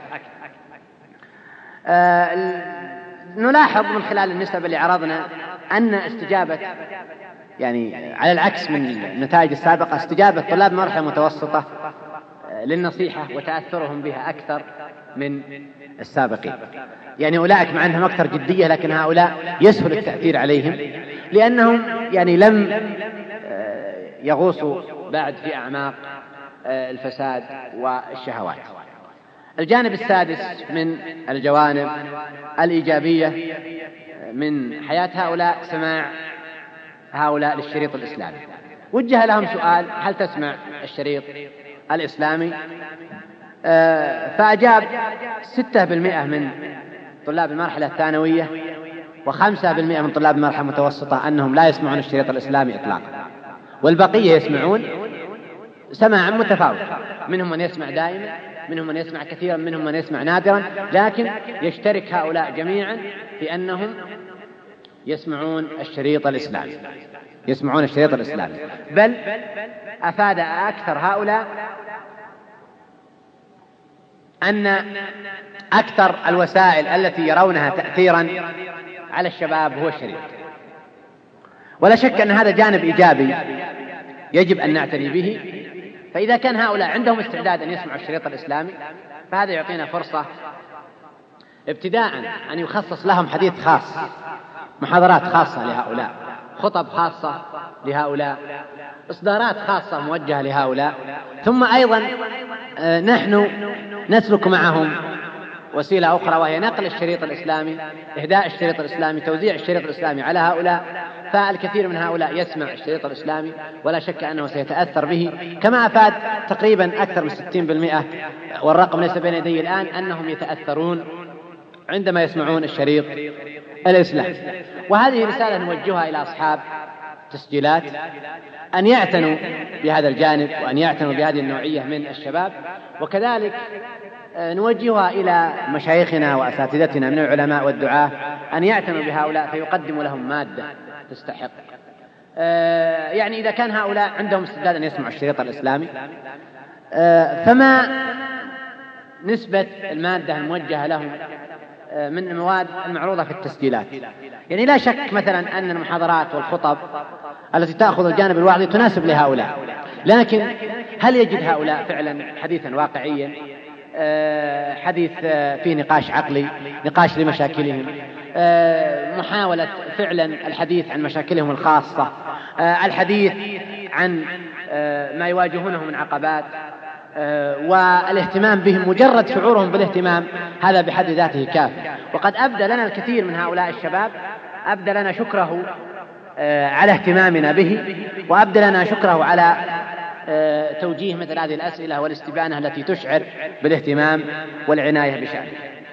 آه نلاحظ من خلال النسب اللي عرضنا أن استجابة، يعني على العكس من النتائج السابقة، استجابة طلاب المرحلة المتوسطة للنصيحة وتأثرهم بها أكثر من السابقين. يعني أولئك مع أنهم أكثر جدية، لكن هؤلاء يسهل التأثير عليهم لأنهم يعني لم يغوصوا بعد في أعماق الفساد والشهوات. الجانب السادس من الجوانب الإيجابية من حياة هؤلاء سماع هؤلاء للشريط الإسلامي. وجه لهم سؤال: هل تسمع الشريط الإسلامي؟ فأجاب ستة بالمئة من طلاب المرحلة الثانوية وخمسة بالمئة من طلاب المرحلة المتوسطة أنهم لا يسمعون الشريط الإسلامي إطلاقا، والبقية يسمعون سماعا متفاوتا، منهم من يسمع دائما، منهم من يسمع كثيرا، منهم من يسمع نادرا، لكن يشترك هؤلاء جميعا في أنهم يسمعون الشريط الإسلامي يسمعون الشريط الإسلامي بل أفاد أكثر هؤلاء أن أكثر الوسائل التي يرونها تأثيرا على الشباب هو الشريط. ولا شك أن هذا جانب إيجابي يجب أن نعتني به. فإذا كان هؤلاء عندهم استعداد أن يسمعوا الشريط الإسلامي فهذا يعطينا فرصة ابتداء أن يخصص لهم حديث خاص، محاضرات خاصة لهؤلاء، خطب خاصة لهؤلاء، إصدارات خاصة موجهة لهؤلاء. ثم أيضا نحن نسلك معهم وسيلة أخرى وهي نقل الشريط الإسلامي، إهداء الشريط الإسلامي، توزيع الشريط الإسلامي على هؤلاء. فالكثير من هؤلاء يسمع الشريط الإسلامي ولا شك أنه سيتأثر به، كما أفاد تقريبا أكثر من ستين بالمئة، والرقم ليس بين يدي الآن، أنهم يتأثرون عندما يسمعون الشريط الإسلامي. وهذه رسالة نوجهها إلى أصحاب تسجيلات أن يعتنوا بهذا الجانب وأن يعتنوا بهذه النوعية من الشباب، وكذلك نوجهها إلى مشايخنا وأساتذتنا من العلماء والدعاة أن يعتنوا بهؤلاء فيقدموا لهم مادة تستحق. يعني إذا كان هؤلاء عندهم استعداد أن يسمعوا الشريط الإسلامي، فما نسبة المادة الموجهة لهم من المواد المعروضة في التسجيلات؟ يعني لا شك مثلا أن المحاضرات والخطب التي تأخذ الجانب الوعظي تناسب لهؤلاء، لكن هل يجد هؤلاء فعلا حديثا واقعيا، حديث فيه نقاش عقلي، نقاش لمشاكلهم، محاولة فعلا الحديث عن مشاكلهم الخاصة، الحديث عن ما يواجهونه من عقبات، والاهتمام بهم، مجرد شعورهم بالاهتمام هذا بحد ذاته كافي. وقد أبدى لنا الكثير من هؤلاء الشباب أبدى لنا شكره على اهتمامنا به، وأبدى لنا شكره على توجيه مثل هذه الأسئلة والاستبانة التي تشعر بالاهتمام والعناية بشأنه.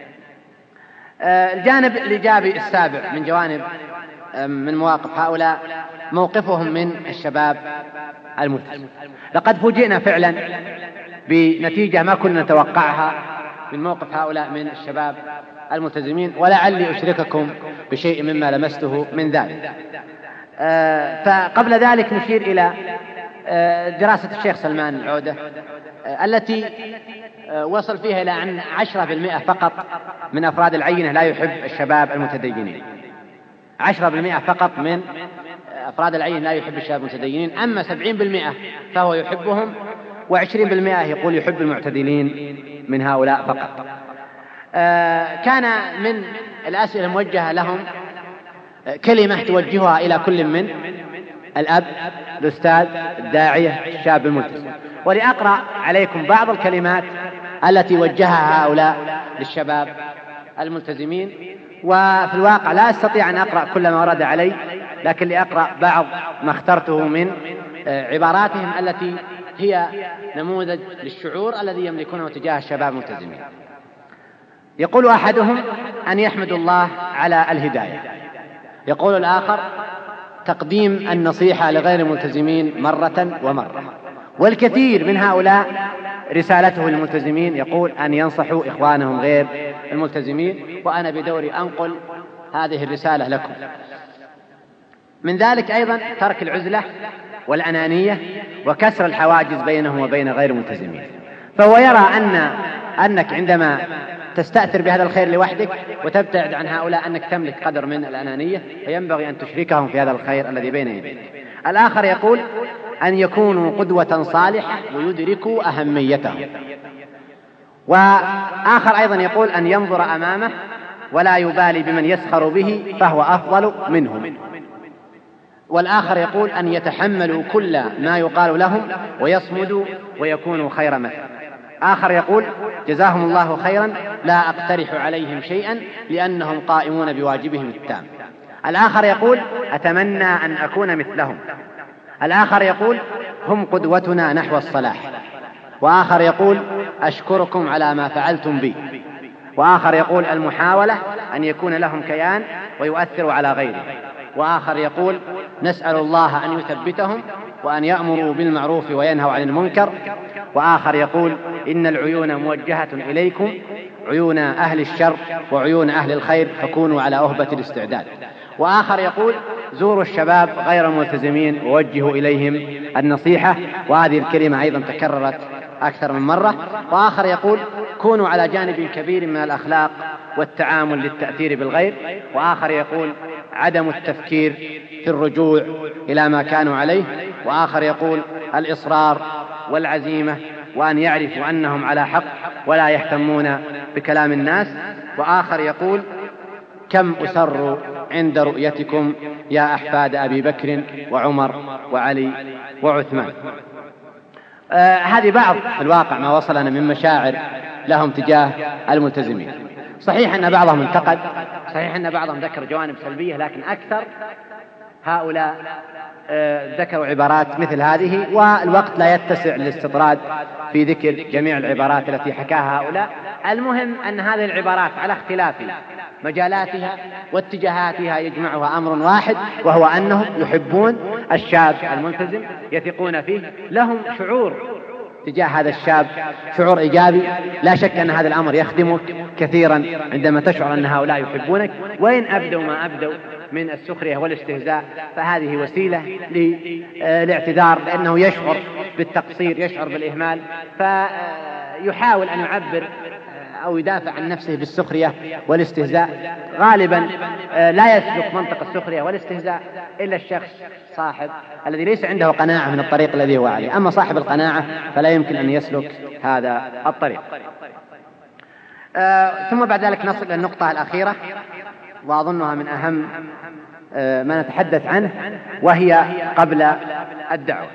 الجانب الإيجابي السابع من جوانب من مواقف هؤلاء موقفهم من الشباب الملتزم. لقد فوجئنا فعلا بنتيجة ما كنا نتوقعها من موقف هؤلاء من الشباب الملتزمين، ولعلي أشرككم بشيء مما لمسته من ذلك. فقبل ذلك نشير إلى دراسة الشيخ سلمان العودة التي وصل فيها إلى أن عشرة بالمئة فقط من أفراد العينة لا يحب الشباب المتدينين. عشرة بالمئة فقط من أفراد العينة لا يحب الشباب المتدينين، أما سبعين بالمئة فهو يحبهم، وعشرين بالمئة يقول يحب المعتدلين من هؤلاء فقط. كان من الأسئلة الموجهة لهم كلمة توجهها إلى كل من الأب، الأستاذ، الداعية، الشاب الملتزم. ولأقرأ عليكم بعض الكلمات التي وجهها هؤلاء للشباب الملتزمين، وفي الواقع لا أستطيع أن أقرأ كل ما ورد علي، لكن لأقرأ بعض ما اخترته من عباراتهم التي هي نموذج للشعور الذي يملكونه تجاه الشباب الملتزمين. يقول أحدهم أن يحمدوا الله على الهداية. يقول الآخر تقديم النصيحة لغير الملتزمين مرة ومرة. والكثير من هؤلاء رسالته للملتزمين يقول أن ينصحوا إخوانهم غير الملتزمين، وأنا بدوري أنقل هذه الرسالة لكم. من ذلك أيضا ترك العزلة والأنانية وكسر الحواجز بينهم وبين غير الملتزمين. فهو يرى أن أنك عندما تستأثر بهذا الخير لوحدك وتبتعد عن هؤلاء أنك تملك قدر من الأنانية، فينبغي أن تشركهم في هذا الخير الذي بين يديك. الآخر يقول أن يكونوا قدوة صالحة ويدركوا أهميته. وآخر أيضا يقول أن ينظر أمامه ولا يبالي بمن يسخر به فهو أفضل منهم. والآخر يقول أن يتحملوا كل ما يقال لهم ويصمدوا ويكونوا خير مثل. آخر يقول جزاهم الله خيرا لا أقترح عليهم شيئا لأنهم قائمون بواجبهم التام. الآخر يقول أتمنى أن أكون مثلهم. الآخر يقول هم قدوتنا نحو الصلاح. وآخر يقول أشكركم على ما فعلتم بي. وآخر يقول المحاولة أن يكون لهم كيان ويؤثر على غيره. وآخر يقول نسأل الله أن يثبتهم وأن يأمروا بالمعروف وينهوا عن المنكر. وآخر يقول إن العيون موجهة إليكم عيون أهل الشر وعيون أهل الخير فكونوا على أهبة الاستعداد. وآخر يقول زوروا الشباب غير الملتزمين ووجهوا إليهم النصيحة، وهذه الكلمة أيضا تكررت أكثر من مرة. وآخر يقول كونوا على جانب كبير من الأخلاق والتعامل للتأثير بالغير. وآخر يقول عدم التفكير في الرجوع إلى ما كانوا عليه. وآخر يقول الإصرار والعزيمة وأن يعرفوا أنهم على حق ولا يهتمون بكلام الناس. وآخر يقول كم أسر عند رؤيتكم يا أحفاد أبي بكر وعمر وعلي وعثمان. آه هذه بعض في الواقع ما وصلنا من مشاعر لهم تجاه الملتزمين. صحيح أن بعضهم انتقد، صحيح أن بعضهم ذكر جوانب سلبية، لكن أكثر هؤلاء آه ذكروا عبارات مثل هذه، والوقت لا يتسع للاستطراد في ذكر جميع العبارات التي حكاها هؤلاء. المهم أن هذه العبارات على اختلاف مجالاتها واتجاهاتها يجمعها أمر واحد، وهو أنهم يحبون الشاب الملتزم، يثقون فيه، لهم شعور تجاه هذا الشاب شعور إيجابي. لا شك أن هذا الأمر يخدمك كثيرا عندما تشعر أن هؤلاء يحبونك، وإن أبدوا ما أبدوا من السخرية والاستهزاء فهذه وسيلة للاعتذار، لأنه يشعر بالتقصير، يشعر بالإهمال، فيحاول أن يعبر أو يدافع عن نفسه بالسخرية والاستهزاء. غالبا لا يسلك منطق السخرية والاستهزاء إلا الشخص صاحب الذي ليس عنده قناعة من الطريق الذي هو عليه. أما صاحب القناعة فلا يمكن أن يسلك هذا الطريق. آه ثم بعد ذلك نصل إلى النقطة الأخيرة، وأظنها من أهم آه ما نتحدث عنه، وهي قبل الدعوة.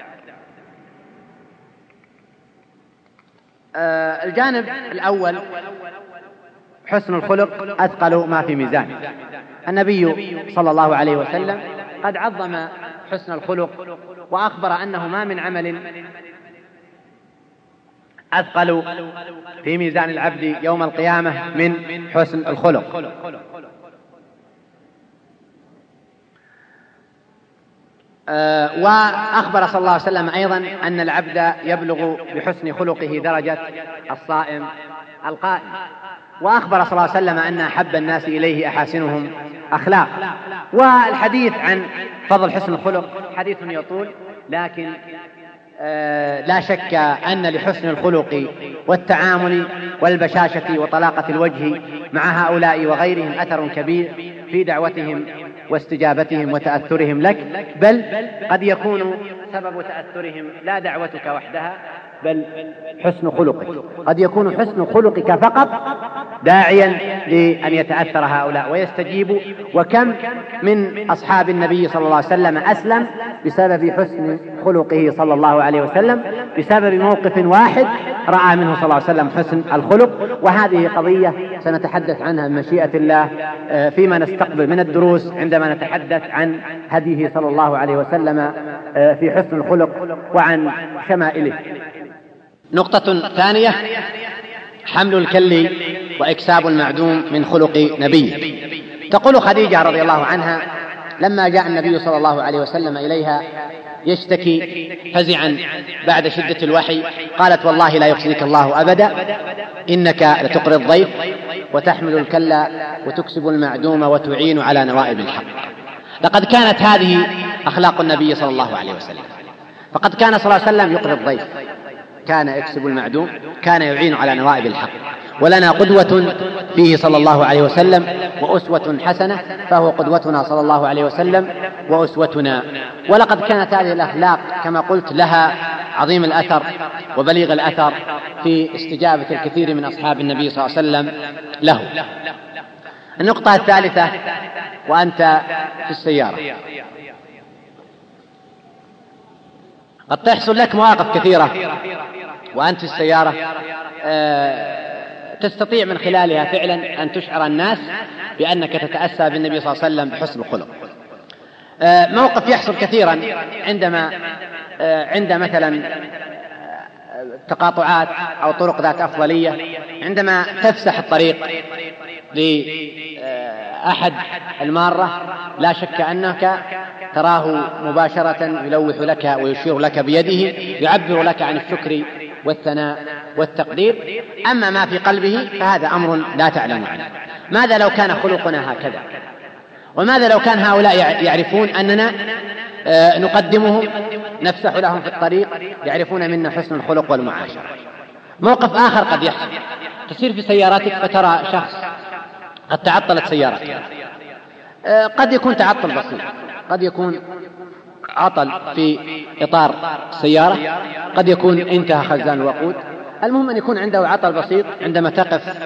آه الجانب الأول حسن الخلق أثقل ما في ميزان. النبي صلى الله عليه وسلم قد عظم حسن الخلق وأخبر أنه ما من عمل أثقل في ميزان العبد يوم القيامة من حسن الخلق. أه وأخبر صلى الله عليه وسلم أيضا أن العبد يبلغ بحسن خلقه درجة الصائم القائم. وأخبر صلى الله عليه وسلم أن أحب الناس إليه أحاسنهم أخلاق. والحديث عن فضل حسن الخلق حديث يطول، لكن آه لا شك أن لحسن الخلق والتعامل والبشاشة وطلاقة الوجه مع هؤلاء وغيرهم أثر كبير في دعوتهم واستجابتهم وتأثرهم لك، بل قد يكون سبب تأثرهم لا دعوتك وحدها بل حسن خلقك. قد يكون حسن خلقك فقط داعيا لأن يتأثر هؤلاء ويستجيبوا. وكم من أصحاب النبي صلى الله عليه وسلم أسلم بسبب حسن خلقه صلى الله عليه وسلم، بسبب موقف واحد رأى منه صلى الله عليه وسلم حسن الخلق. وهذه قضية سنتحدث عنها من مشيئة الله فيما نستقبل من الدروس عندما نتحدث عن هديه صلى الله عليه وسلم في حسن الخلق وعن شمائله. نقطة ثانية حمل الكل وإكساب المعدوم من خلق نبيه. تقول خديجة رضي الله عنها لما جاء النبي صلى الله عليه وسلم إليها يشتكي فزعا بعد شدة الوحي، قالت والله لا يخزيك الله أبدا، إنك لتقري الضيف وتحمل الكل وتكسب المعدوم وتعين على نوائب الحق. لقد كانت هذه أخلاق النبي صلى الله عليه وسلم، فقد كان صلى الله عليه وسلم يقري الضيف، كان يكسب المعدوم، كان يعين على نوائب الحق. ولنا قدوة فيه صلى الله عليه وسلم وأسوة حسنة، فهو قدوتنا صلى الله عليه وسلم وأسوتنا. ولقد كانت هذه الأخلاق كما قلت لها عظيم الأثر وبليغ الأثر في استجابة الكثير من أصحاب النبي صلى الله عليه وسلم له. النقطة الثالثة: وأنت في السيارة. قد تحصل لك مواقف كثيرة وأنت في السيارة تستطيع من خلالها فعلا أن تشعر الناس بأنك تتأسى بالنبي صلى الله عليه وسلم بحسن الخلق. موقف يحصل كثيرا عندما عند مثلا تقاطعات أو طرق ذات أفضلية، عندما تفسح الطريق لأحد المارة لا شك أنك تراه مباشرة يلوح لك ويشير لك بيده، يعبر لك عن الشكر والثناء والتقدير. أما ما في قلبه فهذا أمر لا تعلم عنه. ماذا لو كان خلقنا هكذا؟ وماذا لو كان هؤلاء يعرفون أننا نقدمهم، نفسح لهم في الطريق، يعرفون منا حسن الخلق والمعاشرة؟ موقف آخر قد يحصل: تسير في سيارتك فترى شخص قد تعطلت سيارته، قد يكون تعطل بسيط، قد يكون عطل في إطار السيارة، قد يكون انتهى خزان الوقود، المهم أن يكون عنده عطل بسيط. عندما تقف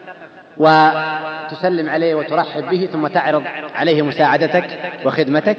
وتسلم عليه وترحب به ثم تعرض عليه مساعدتك وخدمتك،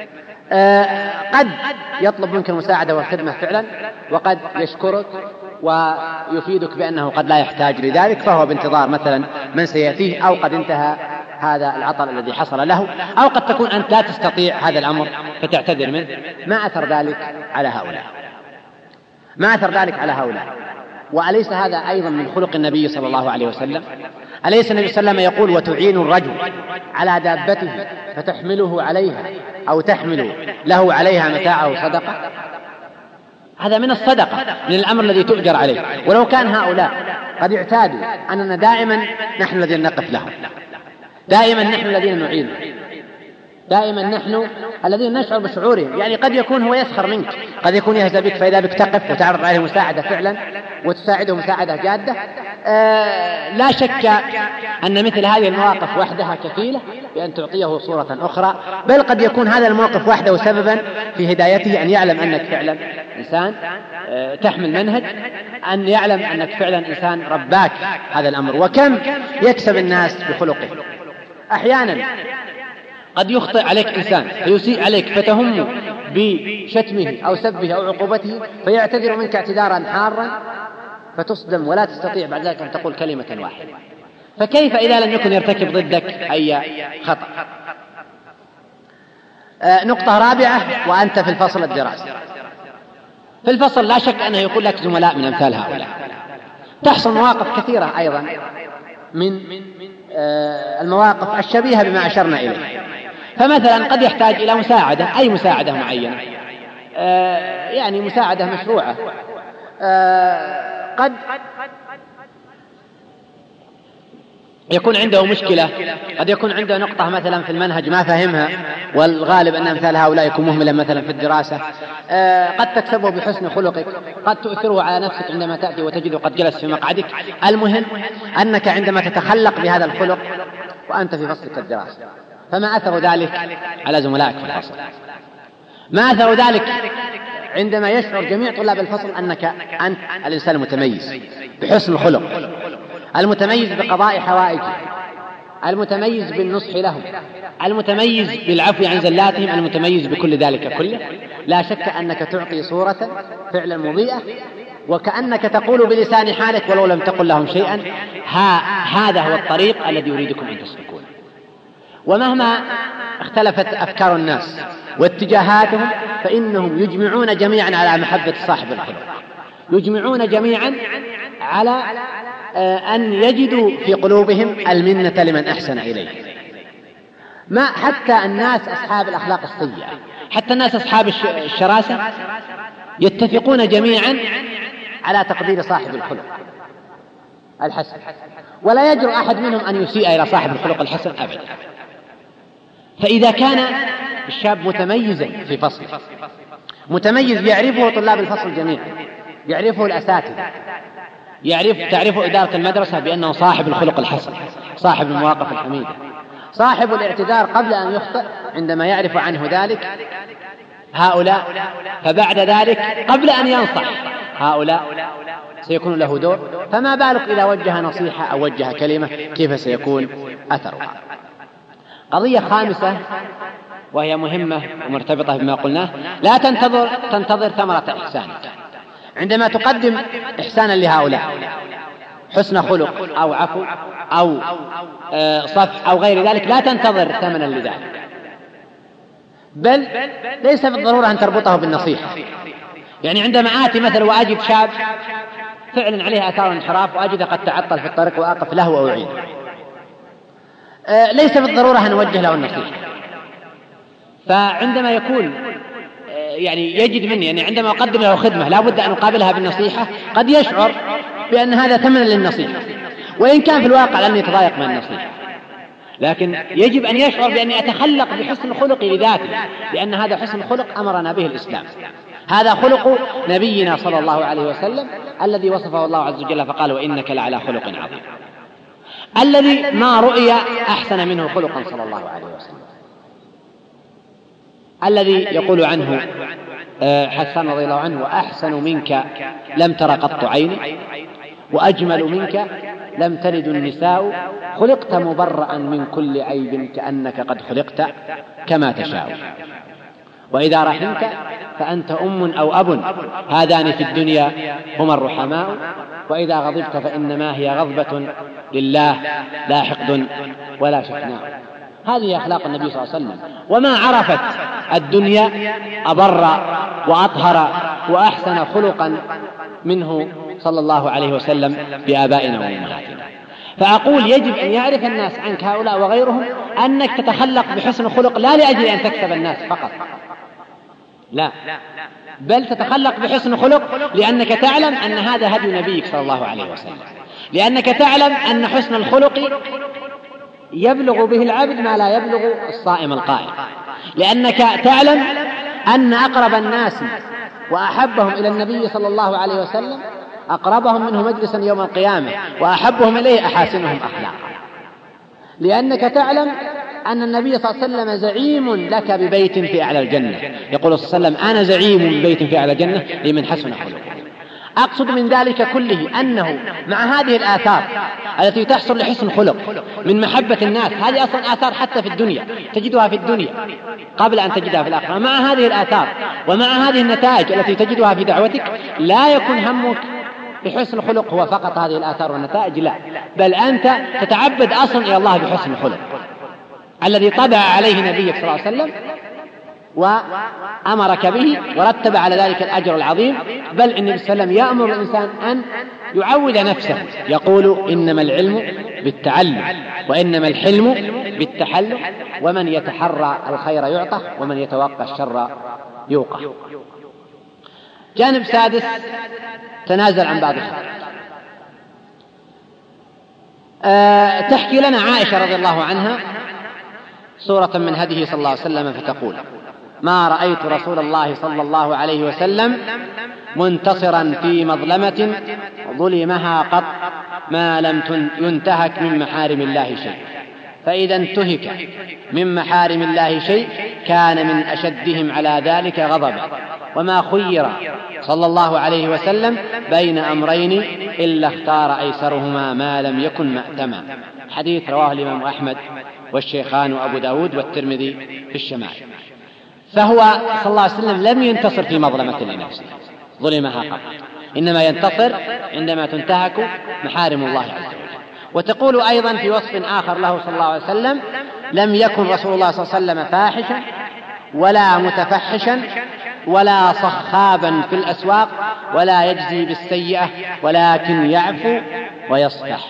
قد يطلب منك المساعدة والخدمة فعلا، وقد يشكرك ويفيدك بأنه قد لا يحتاج لذلك، فهو بانتظار مثلا من سيأتيه، أو قد انتهى هذا العطل الذي حصل له، أو قد تكون أنت لا تستطيع هذا الأمر فتعتذر منه. ما أثر ذلك على هؤلاء؟ ما أثر ذلك على هؤلاء؟ وأليس هذا أيضا من خلق النبي صلى الله عليه وسلم؟ أليس النبي صلى الله عليه وسلم يقول: وتعين الرجل على دابته فتحمله عليها أو تحمل له عليها متاعه صدقة؟ هذا من الصدقة، من الأمر الذي تؤجر عليه. ولو كان هؤلاء قد اعتادوا أننا دائما نحن الذين نقف لهم، دائما نحن الذين نعين، دائما نحن الذين نشعر بشعورهم، يعني قد يكون هو يسخر منك، قد يكون يهزأ بك، فإذا بك تقف وتعرض عليه مساعدة فعلا وتساعده مساعدة جادة، آه لا شك أن مثل هذه المواقف وحدها كفيلة بأن تعطيه صورة أخرى، بل قد يكون هذا الموقف وحده سببا في هدايته، أن يعلم أنك فعلا إنسان آه تحمل منهج، أن يعلم أنك فعلا إنسان رباك هذا الأمر. وكم يكسب الناس بخلقه. أحيانا قد يخطئ عليك إنسان فيسيء عليك فتهم بشتمه أو سبه أو عقوبته، فيعتذر منك اعتذارا حارا فتصدم ولا تستطيع بعد ذلك أن تقول كلمة واحدة. فكيف إذا لم يكن يرتكب ضدك أي خطأ؟ آه نقطة رابعة: وأنت في الفصل الدراسي. في الفصل لا شك أنه يكون لك زملاء من أمثال هؤلاء. تحصل مواقف كثيرة أيضا من آه المواقف الشبيهة بما أشرنا إليه. فمثلا قد يحتاج إلى مساعدة، أي مساعدة معينة، آه يعني مساعدة مشروعة، آه قد يكون عنده مشكلة، قد يكون عنده نقطة مثلا في المنهج ما فهمها، والغالب أن أمثال هؤلاء يكون مهملا مثلا في الدراسة، آه قد تكسبه بحسن خلقك، قد تؤثره على نفسك عندما تأتي وتجده قد جلس في مقعدك. المهم أنك عندما تتخلق بهذا الخلق وأنت في فصلك الدراسي، فما أثر ذلك على زملائك في الفصل؟ ما أثر ذلك عندما يشعر جميع طلاب الفصل أنك أنت الإنسان المتميز بحسن الخلق، المتميز بقضاء حوائجه، المتميز بالنصح لهم، المتميز بالعفو عن زلاتهم، المتميز بكل ذلك كله؟ لا شك أنك تعطي صورة فعلا مضيئة، وكأنك تقول بلسان حالك ولو لم تقل لهم شيئا: ها هذا هو الطريق الذي يريدكم أن تسلكونه. ومهما اختلفت أفكار الناس واتجاهاتهم فإنهم يجمعون جميعا على محبة صاحب الخلق، يجمعون جميعا على أن يجدوا في قلوبهم المنة لمن أحسن إليه. ما حتى الناس أصحاب الأخلاق السيئة، حتى الناس أصحاب الشراسة يتفقون جميعا على تقدير صاحب الخلق الحسن، ولا يجرؤ أحد منهم أن يسيء إلى صاحب الخلق الحسن أبدا. فإذا كان الشاب متميزا في فصل، متميز يعرفه طلاب الفصل جميعا، يعرفه الأساتذة، يعرف تعرف إدارة المدرسة بأنه صاحب الخلق الحسن، صاحب المواقف الحميدة، صاحب الاعتذار قبل أن يخطئ عندما يعرف عنه ذلك هؤلاء، فبعد ذلك قبل أن ينصح هؤلاء سيكون له دور، فما بالك إذا وجه نصيحة أو وجه كلمة كيف سيكون أثرها. قضية خامسة وهي مهمة ومرتبطة بما قلناه: لا تنتظر تنتظر ثمرة إحسانك. عندما تقدم إحسانا لهؤلاء، حسن خلق أو عفو أو صفح أو غير ذلك، لا تنتظر ثمنا لذلك، بل ليس بالضرورة أن تربطه بالنصيحة. يعني عندما آتي مثلا وأجد شاب فعلا عليه آثار انحراف وأجد قد تعطل في الطريق وأقف له وأعينه، ليس بالضرورة أن أوجه له النصيحة. فعندما يكون يعني يجد مني يعني عندما أقدم له خدمة لا بد أن أقابلها بالنصيحة، قد يشعر بأن هذا ثمن للنصيحة، وإن كان في الواقع لن يتضايق من النصيحة، لكن يجب أن يشعر بأني أتخلق بحسن خلقي لذاته، لأن هذا حسن خلق أمرنا به الإسلام. هذا خلق نبينا صلى الله عليه وسلم الذي وصفه الله عز وجل فقال: وإنك لعلى خلق عظيم، الذي ما رؤي أحسن منه خلقا صلى الله عليه وسلم، الذي يقول عنه حسان رضي الله عنه: وأحسن منك لم تر قط عيني، وأجمل منك لم تلد النساء، خلقت مبرأ من كل عيب كأنك قد خلقت كما تشاء، وإذا رحمت فأنت أم أو أب، هذان في الدنيا هما الرحماء، وإذا غضبت فإنما هي غضبة لله لا حقد ولا شحناء. هذه أخلاق النبي صلى الله عليه وسلم، وما عرفت الدنيا أبر وأطهر وأحسن خلقا منه صلى الله عليه وسلم بآبائنا وأمهاتنا. فأقول يجب أن يعرف الناس عنك هؤلاء وغيرهم أنك تتخلق بحسن خلق، لا لأجل أن تكسب الناس فقط، لا، بل تتخلق بحسن خلق لأنك تعلم أن هذا هدي نبيك صلى الله عليه وسلم، لأنك تعلم أن حسن الخلق يبلغ به العبد ما لا يبلغ الصائم القائم، لأنك تعلم أن أقرب الناس وأحبهم إلى النبي صلى الله عليه وسلم أقربهم منه مجلسا يوم القيامة وأحبهم إليه أحاسنهم أخلاقا، لأنك تعلم أن النبي صلى الله عليه وسلم زعيم لك ببيت في أعلى الجنة، يقول صلى الله عليه وسلم: أنا زعيم ببيت في أعلى الجنة لمن حسن خلقه. أقصد من ذلك كله أنه مع هذه الآثار التي تحصل لحسن خلق من محبة الناس، هذه أصلا آثار حتى في الدنيا تجدها في الدنيا قبل أن تجدها في الآخرة، مع هذه الآثار ومع هذه النتائج التي تجدها في دعوتك لا يكون همك بحسن خلق هو فقط هذه الآثار والنتائج، لا، بل أنت تتعبد أصلا إلى الله بحسن خلق الذي طبع عليه نبيك صلى الله عليه وسلم وأمرك به ورتب على ذلك الأجر العظيم. بل النبي صلى الله عليه وسلم يأمر الإنسان أن يعود نفسه، يقول: إنما العلم بالتعلم وإنما الحلم بالتحلم، ومن يتحرى الخير يعطى ومن يتوقى الشر يوقى. جانب سادس تنازل عن بعض الحق. أه تحكي لنا عائشة رضي الله عنها سورة من هديه صلى الله عليه وسلم فتقول: ما رأيت رسول الله صلى الله عليه وسلم منتصرا في مظلمة ظلمها قط ما لم ينتهك من محارم الله شيء، فإذا انتهك من محارم الله شيء كان من أشدهم على ذلك غضبا، وما خير صلى الله عليه وسلم بين أمرين إلا اختار أيسرهما ما لم يكن مأتما. حديث رواه الإمام أحمد والشيخان وأبو داود والترمذي في الشمائل. فهو صلى الله عليه وسلم لم ينتصر في مظلمة لنفسه ظلمها قط، إنما ينتصر عندما تنتهك محارم الله عز وجل. وتقول أيضا في وصف آخر له صلى الله عليه وسلم: لم يكن رسول الله صلى الله عليه وسلم فاحشا ولا متفحشا ولا صخابا في الأسواق ولا يجزي بالسيئة ولكن يعفو ويصفح.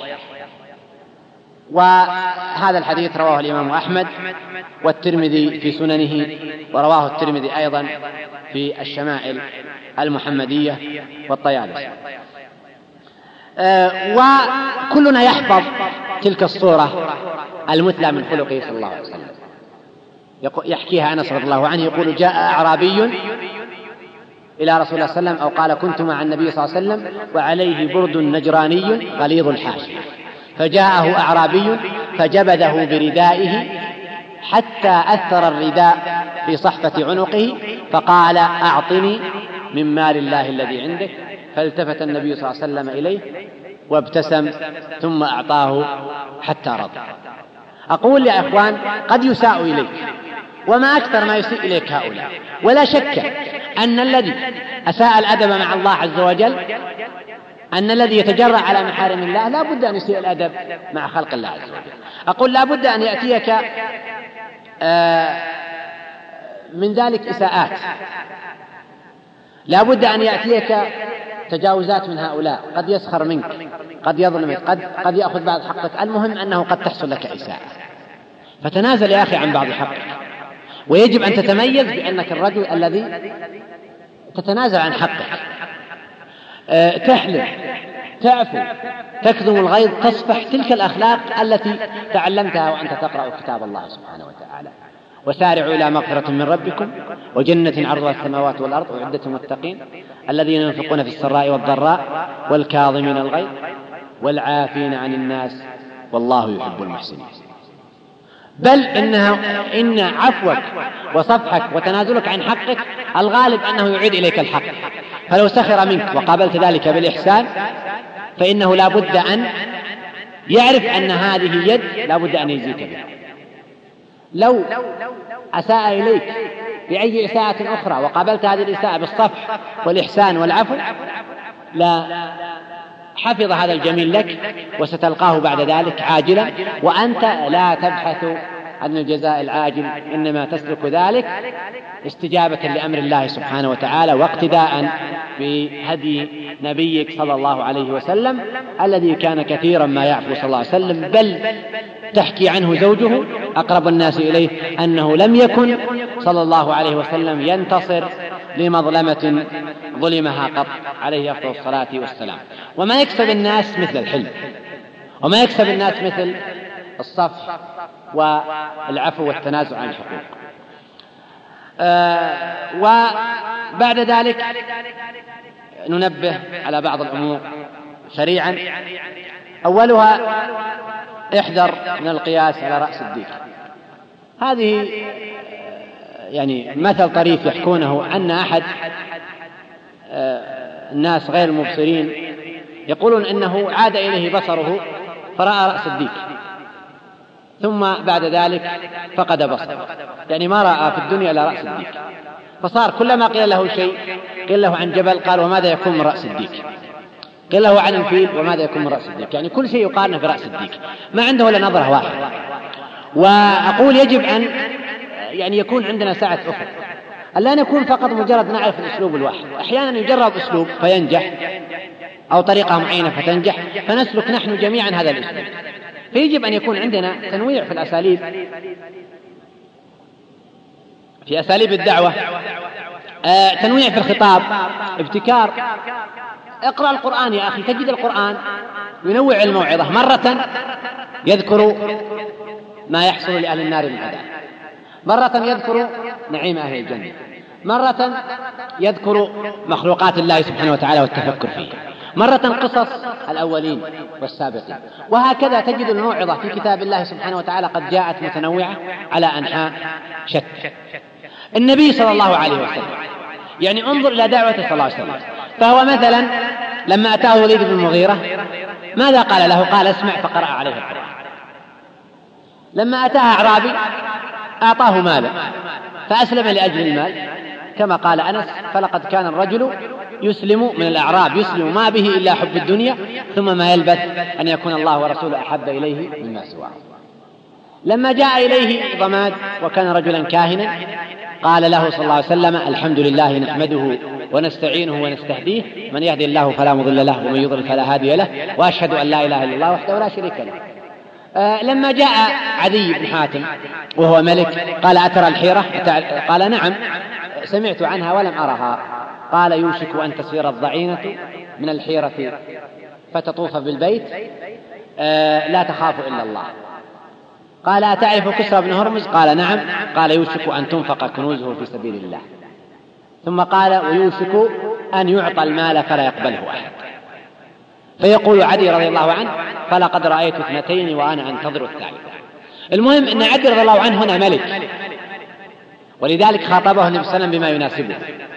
وهذا الحديث رواه الإمام أحمد والترمذي في سننه، ورواه الترمذي أيضا في الشمائل المحمدية والطيالسي. أه وكلنا يحفظ تلك الصورة المثلى من خلقه صلى الله عليه وسلم. يحكيها أنس رضي الله عنه يقول: جاء أعرابي إلى رسول الله صلى الله عليه وسلم أو قال: كنت مع النبي صلى الله عليه وسلم وعليه برد نجراني غليظ الحاشية، فجاءه أعرابي فجبذه بردائه حتى أثر الرداء في صحفة عنقه فقال: أعطني من مال الله الذي عندك. فالتفت النبي صلى الله عليه وسلم إليه وابتسم ثم أعطاه حتى رضى. أقول يا إخوان قد يساء إليك، وما أكثر ما يسيء إليك هؤلاء، ولا شك أن الذي أساء الأدب مع الله عز وجل، أن الذي يتجرأ على محارم الله لا بد أن يسيء الأدب مع خلق الله عز وجل. أقول لا بد أن يأتيك من ذلك إساءات، لا بد أن يأتيك تجاوزات من هؤلاء، قد يسخر منك، قد يظلمك، قد, قد يأخذ بعض حقك. المهم أنه قد تحصل لك إساءة، فتنازل يا أخي عن بعض حقك. ويجب أن تتميز بأنك الرجل الذي تتنازل عن حقك، أه تحلم، تعفو، تكظم الغيظ، تصفح، تلك الأخلاق التي تعلمتها وأنت تقرأ كتاب الله سبحانه وتعالى. وسارعوا إلى مغفرة من ربكم وجنة عرضها السماوات والأرض أعدت للمتقين الذين ينفقون في السراء والضراء والكاظمين الغيظ والعافين عن الناس والله يحب المحسنين. بل إنها إن عفوك وصفحك وتنازلك عن حقك الغالب أنه يعيد إليك الحق. فلو سخر منك وقابلت ذلك بالإحسان فإنه لا بد أن يعرف أن هذه يد لا بد أن يجزيك بها. لو أساء إليك بأي إساءة أخرى وقابلت هذه الإساءة بالصفح والإحسان والعفو لا حفظ هذا الجميل لك وستلقاه بعد ذلك عاجلا، وأنت لا تبحث عن الجزاء العاجل، إنما تسلك ذلك استجابة لأمر الله سبحانه وتعالى واقتداء بهدي نبيك صلى الله عليه وسلم الذي كان كثيرا ما يعفو صلى الله عليه وسلم. بل تحكي عنه زوجه أقرب الناس إليه أنه لم يكن صلى الله عليه وسلم ينتصر لمظلمة ظلمها قط عليه أفضل الصلاة والسلام. وما يكسب الناس مثل الحلم، وما يكسب الناس مثل الصفح والعفو والتنازع عن الحقوق. آه وبعد ذلك ننبه على بعض الأمور سريعا. أولها احذر من القياس على رأس الديك. هذه يعني مثل طريف يحكونه أن أحد الناس غير المبصرين يقولون إنه عاد إليه بصره فرأى رأس الديك ثم بعد ذلك فقد بصره، يعني ما رأى في الدنيا إلا رأس الديك. فصار كلما قيل له شيء قيل له عن جبل قال وماذا يكون من رأس الديك، قيل له عن الفيل وماذا يكون من رأس الديك، يعني كل شيء يقارنه في رأس الديك، ما عنده إلا نظرة واحدة. وأقول يجب أن يعني يكون عندنا سعة أخرى، ألا نكون فقط مجرد نعرف الأسلوب الواحد. أحيانا يجرب أسلوب فينجح أو طريقة معينة فتنجح، فنسلك نحن جميعا هذا الأسلوب. فيجب أن يكون عندنا تنويع في الأساليب، في أساليب الدعوة، آه تنويع في الخطاب، ابتكار. اقرأ القرآن يا أخي، تجد القرآن ينوع الموعظة، مرة يذكر ما يحصل لأهل النار من عذاب، مرة يذكر نعيم أهل الجنة، مرة يذكر مخلوقات الله سبحانه وتعالى والتفكر فيه، مرة قصص الأولين والسابقين. وهكذا تجد الموعظة في كتاب الله سبحانه وتعالى قد جاءت متنوعة على أنحاء شتى. النبي صلى الله عليه وسلم يعني انظر إلى دعوته صلى الله عليه وسلم، فهو مثلا لما أتاه الوليد بن المغيرة ماذا قال له؟ قال اسمع فقرأ عليه القرآن. لما أتاه أعرابي أعطاه مالا فأسلم لأجل المال، كما قال أنس فلقد كان الرجل يسلم من الأعراب يسلم ما به إلا حب الدنيا ثم ما يلبث أن يكون الله ورسوله أحب إليه مما سواه. لما جاء إليه ضماد وكان رجلا كاهنا قال له صلى الله عليه وسلم الحمد لله نحمده ونستعينه ونستهديه من يهدي الله فلا مضل له ومن يضلل فلا هادي له وأشهد أن لا إله إلا الله وحده لا شريك له. آه لما جاء عدي بن حاتم وهو ملك قال أترى الحيرة؟ قال نعم سمعت عنها ولم أرها. قال يوشك أن تسير الضعينة من الحيرة فتطوف بالبيت آه لا تخاف إلا الله. قال أتعرف كسرى بن هرمز؟ قال نعم. قال يوشك أن تنفق كنوزه في سبيل الله. ثم قال ويوشك أن يعطى المال فلا يقبله أحد. فيقول عدي رضي الله عنه فلقد رأيت اثنتين وأنا أنتظر الثالثة. المهم أن عدي رضي الله عنه هنا ملك، ولذلك خاطبه النبي صلى الله عليه وسلم بما يناسبه.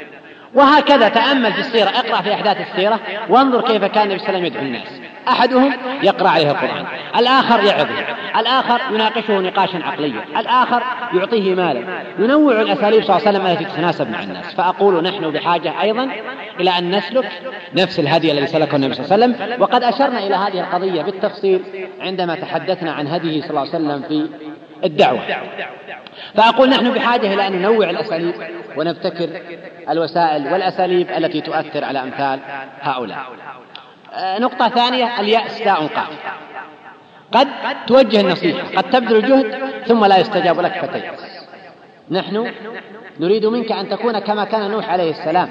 وهكذا تأمل في السيرة، اقرأ في أحداث السيرة وانظر كيف كان النبي صلى الله عليه وسلم يدعو الناس. أحدهم يقرأ عليه القرآن، الآخر يعظه، الآخر يناقشه نقاشا عقليا، الآخر يعطيه مالا، ينوع الأساليب صلى الله عليه وسلم التي تتناسب مع الناس. فأقول نحن بحاجة أيضا إلى أن نسلك نفس الهدي الذي سلكه النبي صلى الله عليه وسلم، وقد أشرنا إلى هذه القضية بالتفصيل عندما تحدثنا عن هديه صلى الله عليه وسلم في الدعوة. فأقول نحن بحاجة إلى أن ننوع الأساليب ونبتكر الوسائل والأساليب التي تؤثر على أمثال هؤلاء. نقطة ثانية، اليأس داء قاتل. قد توجه النصيحة، قد تبذل الجهد ثم لا يستجاب لك فتيأس. نحن نريد منك أن تكون كما كان نوح عليه السلام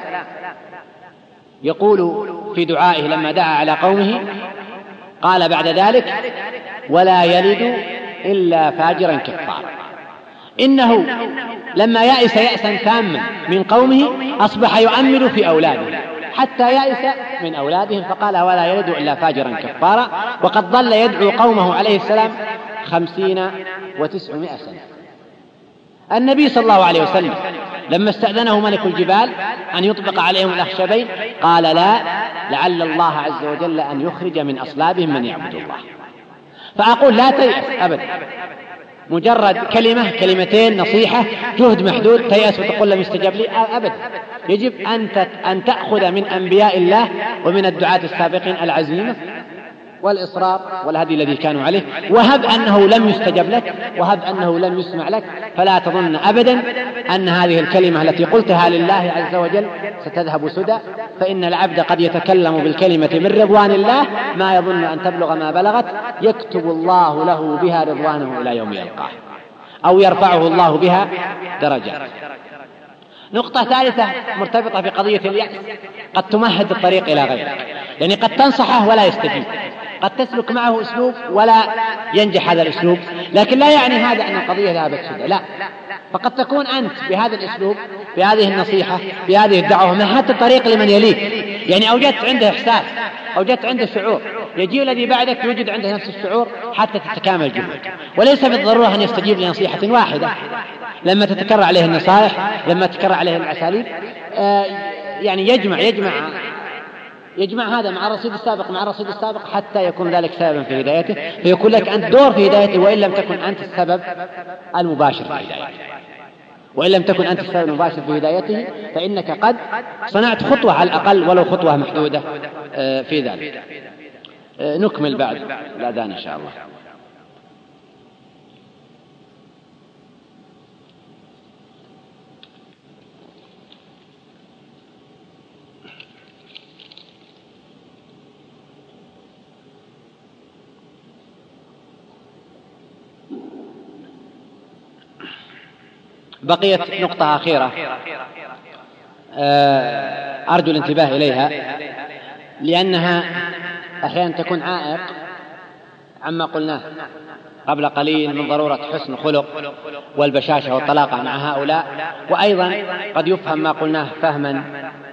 يقول في دعائه لما دعا على قومه، قال بعد ذلك: ولا يلد إلا فاجرا كفارا. إنه لما يأس يأسا تاما من قومه أصبح يؤمل في أولاده حتى يأس من أولادهم، فقال: ولا يلد إلا فاجرا كفارا. وقد ظل يدعو قومه عليه السلام خمسين وتسعمائة سنة. النبي صلى الله عليه وسلم لما استأذنه ملك الجبال أن يطبق عليهم الأخشبين قال: لا، لعل الله عز وجل أن يخرج من أصلابهم من يعبد الله. فأقول لا تيأس أبدا، مجرد كلمة كلمتين نصيحة جهد محدود تيأس وتقول لم يستجاب لي أبدا. يجب أن تأخذ من أنبياء الله ومن الدعاة السابقين العزيمة والإصرار والهدي الذي كانوا عليه، وهب أنه لم يستجب لك وهب أنه لم يسمع لك، فلا تظن أبدا أن هذه الكلمة التي قلتها لله عز وجل ستذهب سدى، فإن العبد قد يتكلم بالكلمة من رضوان الله ما يظن أن تبلغ ما بلغت، يكتب الله له بها رضوانه إلى يوم يلقاه، أو يرفعه الله بها درجات. نقطة ثالثة مرتبطة بقضية اليأس، قد تمهد الطريق إلى غيره، يعني قد تنصحه ولا يستجيب، قد تسلك معه أسلوب ولا ينجح هذا الأسلوب، لكن لا يعني هذا أن القضية ذهبت سدى، لا، فقد تكون أنت بهذا الأسلوب بهذه النصيحة بهذه الدعوة مهدت الطريق لمن يليك، يعني أوجدت عنده إحساس، أوجدت عنده شعور، يجي الذي بعدك يوجد عنده نفس الشعور حتى تتكامل الجهود. وليس بالضرورة أن يستجيب لنصيحة واحدة، لما تتكرر عليه النصائح، لما تتكرر عليه الأساليب، آه يعني يجمع يجمع يجمع هذا مع الرصيد السابق مع الرصيد السابق حتى يكون ذلك سببا في هدايته، فيكون لك أنت دور في هدايته، وإن لم تكن أنت السبب المباشر في هدايته، وإن لم تكن أنت السبب المباشر في هدايته فإنك قد صنعت خطوة على الأقل ولو خطوة محدودة في ذلك. نكمل بعد الأذان إن شاء الله. بقيت نقطة أخيرة أرجو الانتباه إليها، لأنها أحيانا تكون عائق عما قلناه قبل قليل من ضرورة حسن خلق والبشاشة والطلاقة مع هؤلاء، وأيضا قد يفهم ما قلناه فهما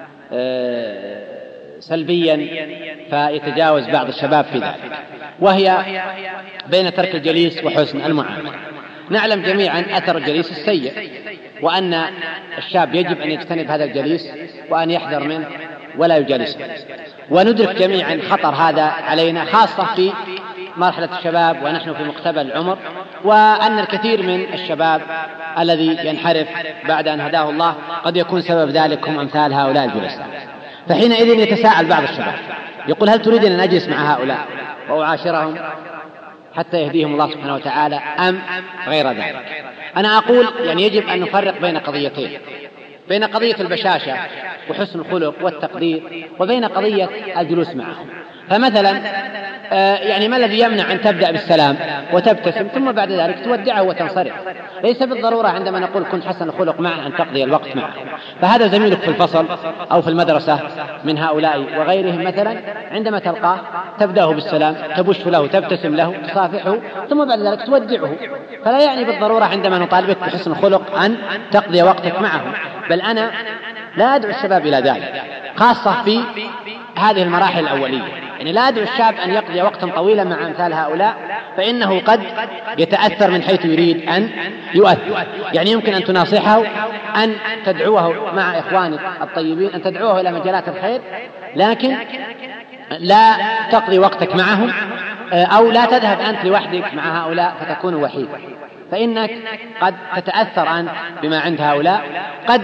سلبيا فيتجاوز بعض الشباب في ذلك، وهي بين ترك الجليس وحسن المعاملة. نعلم جميعا أثر الجليس السيء، وأن الشاب يجب أن يجتنب هذا الجليس وأن يحذر منه ولا يجالسه، وندرك جميعا خطر هذا علينا خاصة في مرحلة الشباب ونحن في مقتبل العمر، وأن الكثير من الشباب الذي ينحرف بعد أن هداه الله قد يكون سبب ذلك هم أمثال هؤلاء الجلساء. فحينئذ يتساءل بعض الشباب يقول: هل تريد أن أجلس مع هؤلاء وأعاشرهم حتى يهديهم الله سبحانه وتعالى أم غير ذلك؟ أنا أقول يعني يجب أن نفرق بين قضيتين، بين قضية البشاشة وحسن الخلق والتقدير وبين قضية الجلوس معهم. فمثلا يعني ما الذي يمنع أن تبدأ بالسلام وتبتسم ثم بعد ذلك تودعه وتنصرف؟ ليس بالضرورة عندما نقول كن حسن الخلق معه أن تقضي الوقت معه، فهذا زميلك في الفصل أو في المدرسة من هؤلاء وغيرهم مثلا، عندما تلقاه تبدأه بالسلام، تبش له، تبتسم له، تصافحه، ثم بعد ذلك تودعه. فلا يعني بالضرورة عندما نطالبك بحسن الخلق أن تقضي وقتك معه، بل أنا لا أدعو الشباب إلى ذلك خاصة في هذه المراحل الأولية، يعني لا أدعو الشاب أن يقضي وقتا طويلا مع أمثال هؤلاء فإنه قد يتأثر من حيث يريد أن يؤثر. يعني يمكن أن تناصحه، أن تدعوه مع إخوانك الطيبين، أن تدعوه إلى مجالات الخير، لكن لا تقضي وقتك معهم، أو لا تذهب أنت لوحدك مع هؤلاء فتكون وحيد، فإنك قد تتأثر أنت بما عند هؤلاء. قد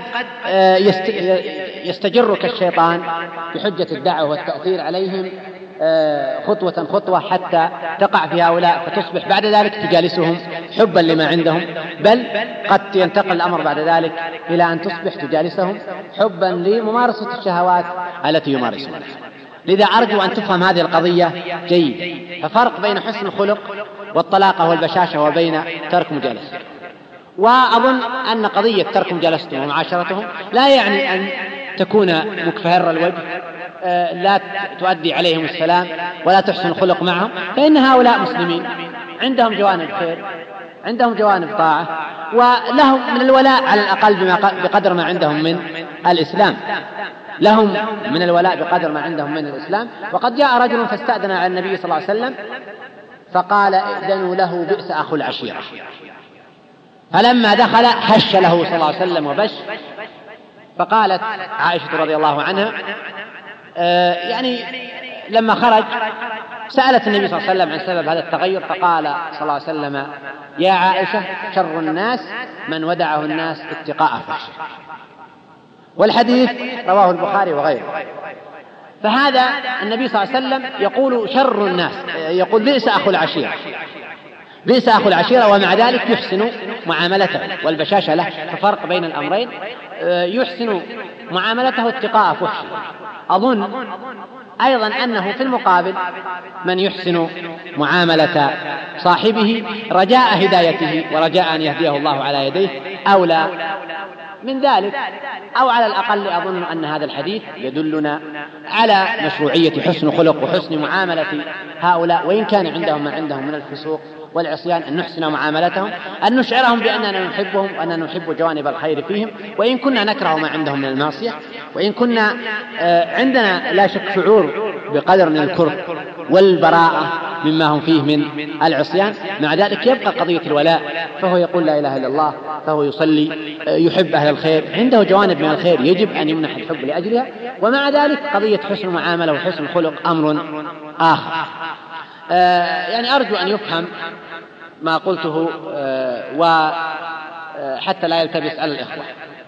يستجرك الشيطان بحجة الدعوة والتأثير عليهم خطوة خطوة حتى تقع في هؤلاء، فتصبح بعد ذلك تجالسهم حبا لما عندهم، بل قد ينتقل الأمر بعد ذلك إلى أن تصبح تجالسهم حبا لممارسة الشهوات التي يمارسونها. لذا أرجو أن تفهم هذه القضية جيد، ففرق بين حسن الخلق والطلاقة والبشاشة وبين ترك مجالسة. وأظن أن قضية ترك مجالستهم ومعاشرتهم لا يعني أن تكون مكفهر الوجه، لا تؤدي عليهم السلام ولا تحسن الخلق معهم، فإن هؤلاء مسلمين عندهم جوانب خير، عندهم جوانب طاعة، ولهم من الولاء على الأقل بقدر ما عندهم من الإسلام، لهم من الولاء بقدر ما عندهم من الإسلام. وقد جاء رجل فاستأذن على النبي صلى الله عليه وسلم فقال ائذنوا له بئس أخو العشيرة، فلما دخل هش له صلى الله عليه وسلم وبش. فقالت عائشة رضي الله عنها آه يعني لما خرج سألت النبي صلى الله عليه وسلم عن سبب هذا التغير، فقال صلى الله عليه وسلم يا عائشة شر الناس من ودعه الناس اتقاء فحشه. والحديث رواه البخاري وغيره. فهذا النبي صلى الله عليه وسلم يقول شر الناس، يقول بئس أخو العشيرة، بئس أخو العشيرة، ومع ذلك يحسن معاملته والبشاشة له. ففرق بين الأمرين، يحسن معاملته اتقاء فحشه. أظن أيضا أنه في المقابل من يحسن معاملة صاحبه رجاء هدايته ورجاء أن يهديه الله على يديه أولى من ذلك، أو على الأقل أظن أن هذا الحديث يدلنا على مشروعية حسن خلق وحسن معاملة هؤلاء، وإن كان عندهم ما عندهم من الفسوق والعصيان، أن نحسن معاملتهم، أن نشعرهم بأننا نحبهم وأننا نحب جوانب الخير فيهم، وإن كنا نكره ما عندهم من المعصية، وإن كنا عندنا لا شك شعور بقدر من الكره والبراءة مما هم فيه من العصيان، مع ذلك يبقى قضية الولاء، فهو يقول لا إله إلا الله، فهو يصلي، يحب أهل الخير، عنده جوانب من الخير يجب أن يمنح الحب لأجلها، ومع ذلك قضية حسن معاملة وحسن خلق أمر آخر. آه يعني أرجو أن يفهم ما قلته، آه وحتى لا يلتبس على الإخوة.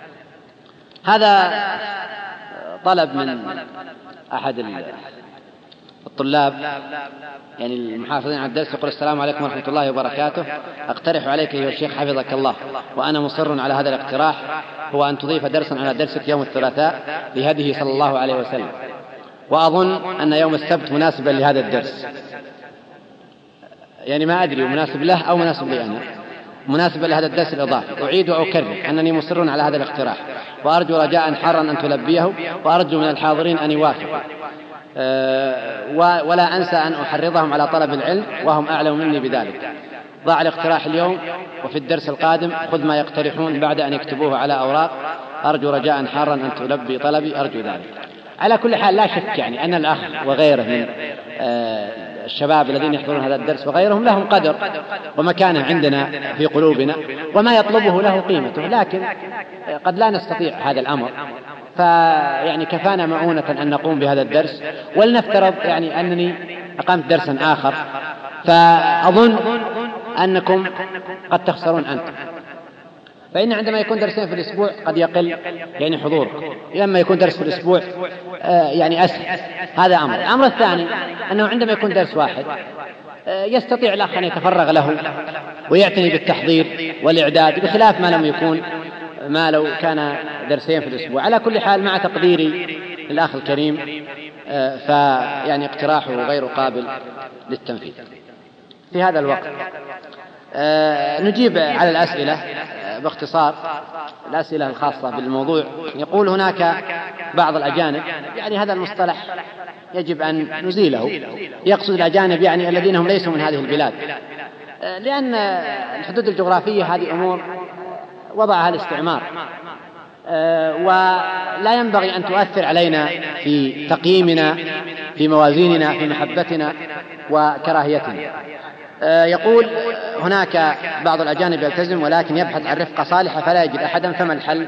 هذا طلب من أحد الطلاب يعني المحافظين على الدرس، يقول السلام عليكم ورحمة الله وبركاته، أقترح عليك أيها الشيخ حفظك الله وأنا مصر على هذا الاقتراح، هو أن تضيف درسا على درسك يوم الثلاثاء لهديه صلى الله عليه وسلم، وأظن أن يوم السبت مناسبا لهذا الدرس، يعني ما أدري مناسب له أو مناسب لي أنا، مناسبا لهذا الدرس الإضافي. أعيد وأكرر أنني مصر على هذا الاقتراح، وأرجو رجاء حارا أن تلبيه، وأرجو من الحاضرين أن يوافقوا، أه ولا أنسى أن أحرضهم على طلب العلم وهم أعلم مني بذلك. ضع الاقتراح اليوم، وفي الدرس القادم خذ ما يقترحون بعد أن يكتبوه على أوراق. أرجو رجاء حارا أن تلبي طلبي، أرجو ذلك. على كل حال لا شك يعني أن الأخ وغيره من أه الشباب الذين يحضرون هذا الدرس وغيرهم لهم قدر ومكانة عندنا في قلوبنا، وما يطلبه له قيمته، لكن قد لا نستطيع هذا الأمر، فيعني كفانا مؤونة أن نقوم بهذا الدرس، ولنفترض يعني أنني أقمت درسا آخر، فأظن أنكم قد تخسرون أنتم، فإن عندما يكون درسين في الأسبوع قد يقل يعني حضور، لما يكون درس في الأسبوع آه يعني أسهل. هذا أمر. الأمر الثاني أنه عندما يكون درس واحد آه يستطيع الأخ أن يتفرغ له ويعتني بالتحضير والإعداد، بخلاف ما لم يكون ما لو كان درسين في الأسبوع. على كل حال مع تقديري للأخ الكريم آه فيعني اقتراحه غير قابل للتنفيذ. في هذا الوقت آه نجيب على الأسئلة آه باختصار، الأسئلة الخاصة بالموضوع. يقول هناك بعض الأجانب، يعني هذا المصطلح يجب أن نزيله، يقصد الأجانب يعني الذين هم ليسوا من هذه البلاد، آه لأن الحدود الجغرافية هذه أمور وضعها الاستعمار، آه ولا ينبغي أن تؤثر علينا في تقييمنا، في موازيننا، في محبتنا وكراهيتنا. يقول هناك بعض الأجانب يلتزم ولكن يبحث عن رفقة صالحة فلا يجد أحدا، فما الحل؟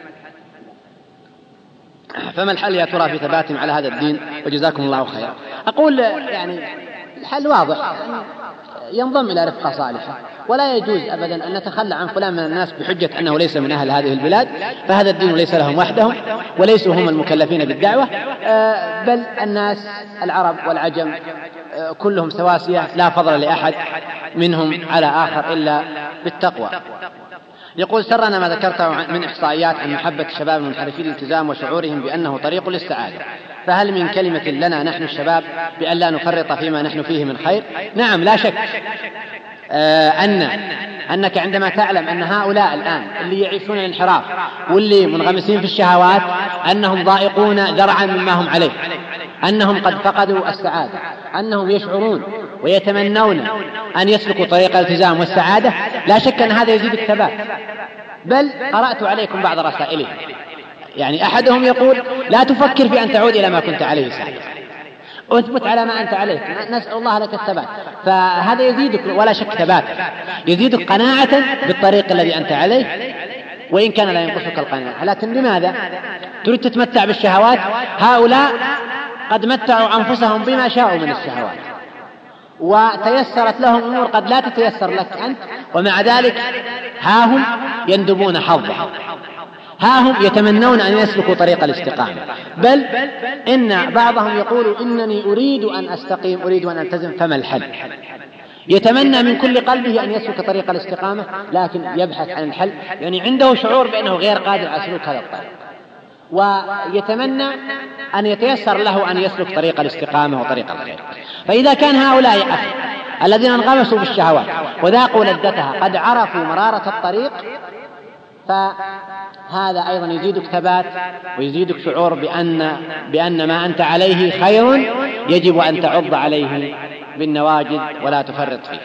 فما الحل يا ترى في ثباتهم على هذا الدين؟ وجزاكم الله خيرا. أقول يعني الحل واضح، ينضم إلى رفقة صالحة، ولا يجوز أبدا أن نتخلى عن فلان من الناس بحجة أنه ليس من أهل هذه البلاد، فهذا الدين ليس لهم وحدهم وليسوا هم المكلفين بالدعوة، بل الناس العرب والعجم كلهم سواسية، لا فضل لأحد منهم على آخر إلا بالتقوى. يقول سرنا ما ذكرته من إحصائيات عن محبة الشباب المنحرفين للالتزام وشعورهم بأنه طريق للسعادة، فهل من كلمة لنا نحن الشباب بأن لا نفرط فيما نحن فيه من خير؟ نعم، لا شك آه أن أنك عندما تعلم أن هؤلاء الآن اللي يعيشون الانحراف واللي منغمسين في الشهوات أنهم ضائقون ذرعا مما هم عليه، أنهم قد فقدوا السعادة، أنهم يشعرون ويتمنون أن يسلكوا طريق الالتزام والسعادة، لا شك أن هذا يزيد الثبات. بل قرأت عليكم بعض رسائلهم، يعني أحدهم يقول لا تفكر في أن تعود إلى ما كنت عليه سابقا، أثبت على ما أنت عليه، نسأل الله لك الثبات. فهذا يزيدك ولا شك ثبات، يزيدك قناعة بالطريق الذي أنت عليه، وإن كان لا ينقصك القناعة. لكن لماذا تريد تتمتع بالشهوات؟ هؤلاء قد متعوا أنفسهم بما شاءوا من الشهوات، وتيسرت لهم أمور قد لا تتيسر لك أنت، ومع ذلك ها هم يندبون حظهم، ها هم يتمنون أن يسلكوا طريق الاستقامة. بل إن بعضهم يقول إنني أريد أن أستقيم، أريد أن ألتزم، فما الحل؟ يتمنى من كل قلبه أن يسلك طريق الاستقامة، لكن يبحث عن الحل، يعني عنده شعور بأنه غير قادر على سلوك هذا الطريق، ويتمنى أن يتيسر له أن يسلك طريق الاستقامة وطريق الخير. فإذا كان هؤلاء أخي الذين انغمسوا بالشهوات وذاقوا لذتها قد عرفوا مرارة الطريق، فهذا أيضا يزيدك ثبات ويزيدك شعور بأن, بأن ما أنت عليه خير، يجب أن تعض عليه بالنواجذ ولا تفرط فيه.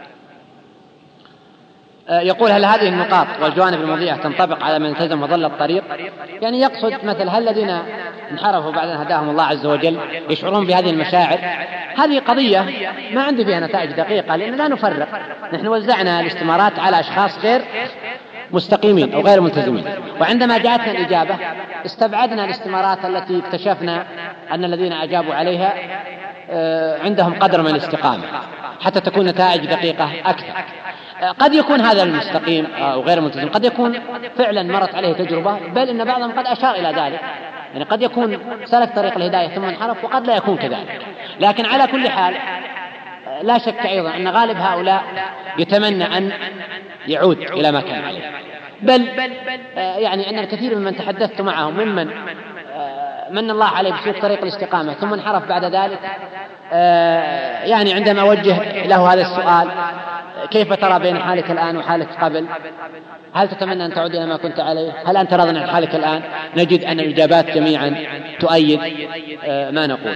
يقول هل هذه النقاط والجوانب المضيئة تنطبق على من التزم وظل الطريق؟ يعني يقصد مثل هل الذين انحرفوا بعد أن هداهم الله عز وجل يشعرون بهذه المشاعر؟ هذه قضية ما عندي فيها نتائج دقيقة، لأن لا نفرق، نحن وزعنا الاستمارات على أشخاص غير مستقيمين أو غير ملتزمين، وعندما جاءتنا الإجابة استبعدنا الاستمارات التي اكتشفنا أن الذين أجابوا عليها عندهم قدر من الاستقامة حتى تكون نتائج دقيقة أكثر. قد يكون هذا المستقيم أو غير ملتزم، قد يكون فعلا مرت عليه تجربة، بل إن بعضهم قد أشار إلى ذلك، يعني قد يكون سلك طريق الهداية ثم انحرف، وقد لا يكون كذلك. لكن على كل حال لا شك أيضا أن غالب هؤلاء يتمنى أن يعود إلى ما كان عليه، بل يعني أن الكثير ممن تحدثت معهم ممن من الله عليه بسلوك طريق الاستقامة ثم انحرف بعد ذلك، يعني عندما أوجه له هذا السؤال كيف ترى بين حالك الآن وحالك قبل؟ هل تتمنى أن تعود إلى ما كنت عليه؟ هل أنت راض عن حالك الآن؟ نجد أن الإجابات جميعا تؤيد ما نقول.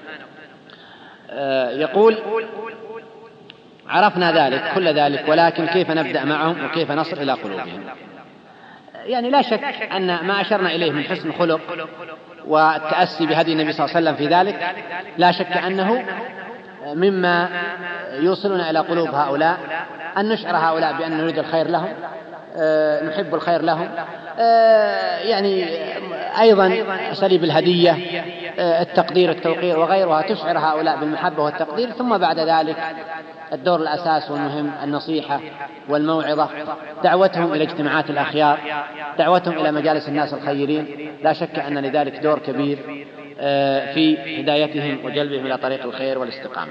يقول عرفنا ذلك كل ذلك، ولكن كيف نبدأ معهم وكيف نصل إلى قلوبهم؟ يعني لا شك أن ما أشرنا إليه من حسن خلق والتأسي بهدي النبي صلى الله عليه وسلم في ذلك لا شك أنه مما يوصلنا إلى قلوب هؤلاء، أن نشعر هؤلاء بأن نريد الخير لهم، نحب الخير لهم، يعني أيضا أساليب الهدية، التقدير، التوقير وغيرها تشعر هؤلاء بالمحبة والتقدير. ثم بعد ذلك الدور الأساس والمهم النصيحة والموعظة، دعوتهم إلى اجتماعات الأخيار، دعوتهم إلى مجالس الناس الخيرين، لا شك أن لذلك دور كبير في هدايتهم وجلبهم إلى طريق الخير والاستقامة.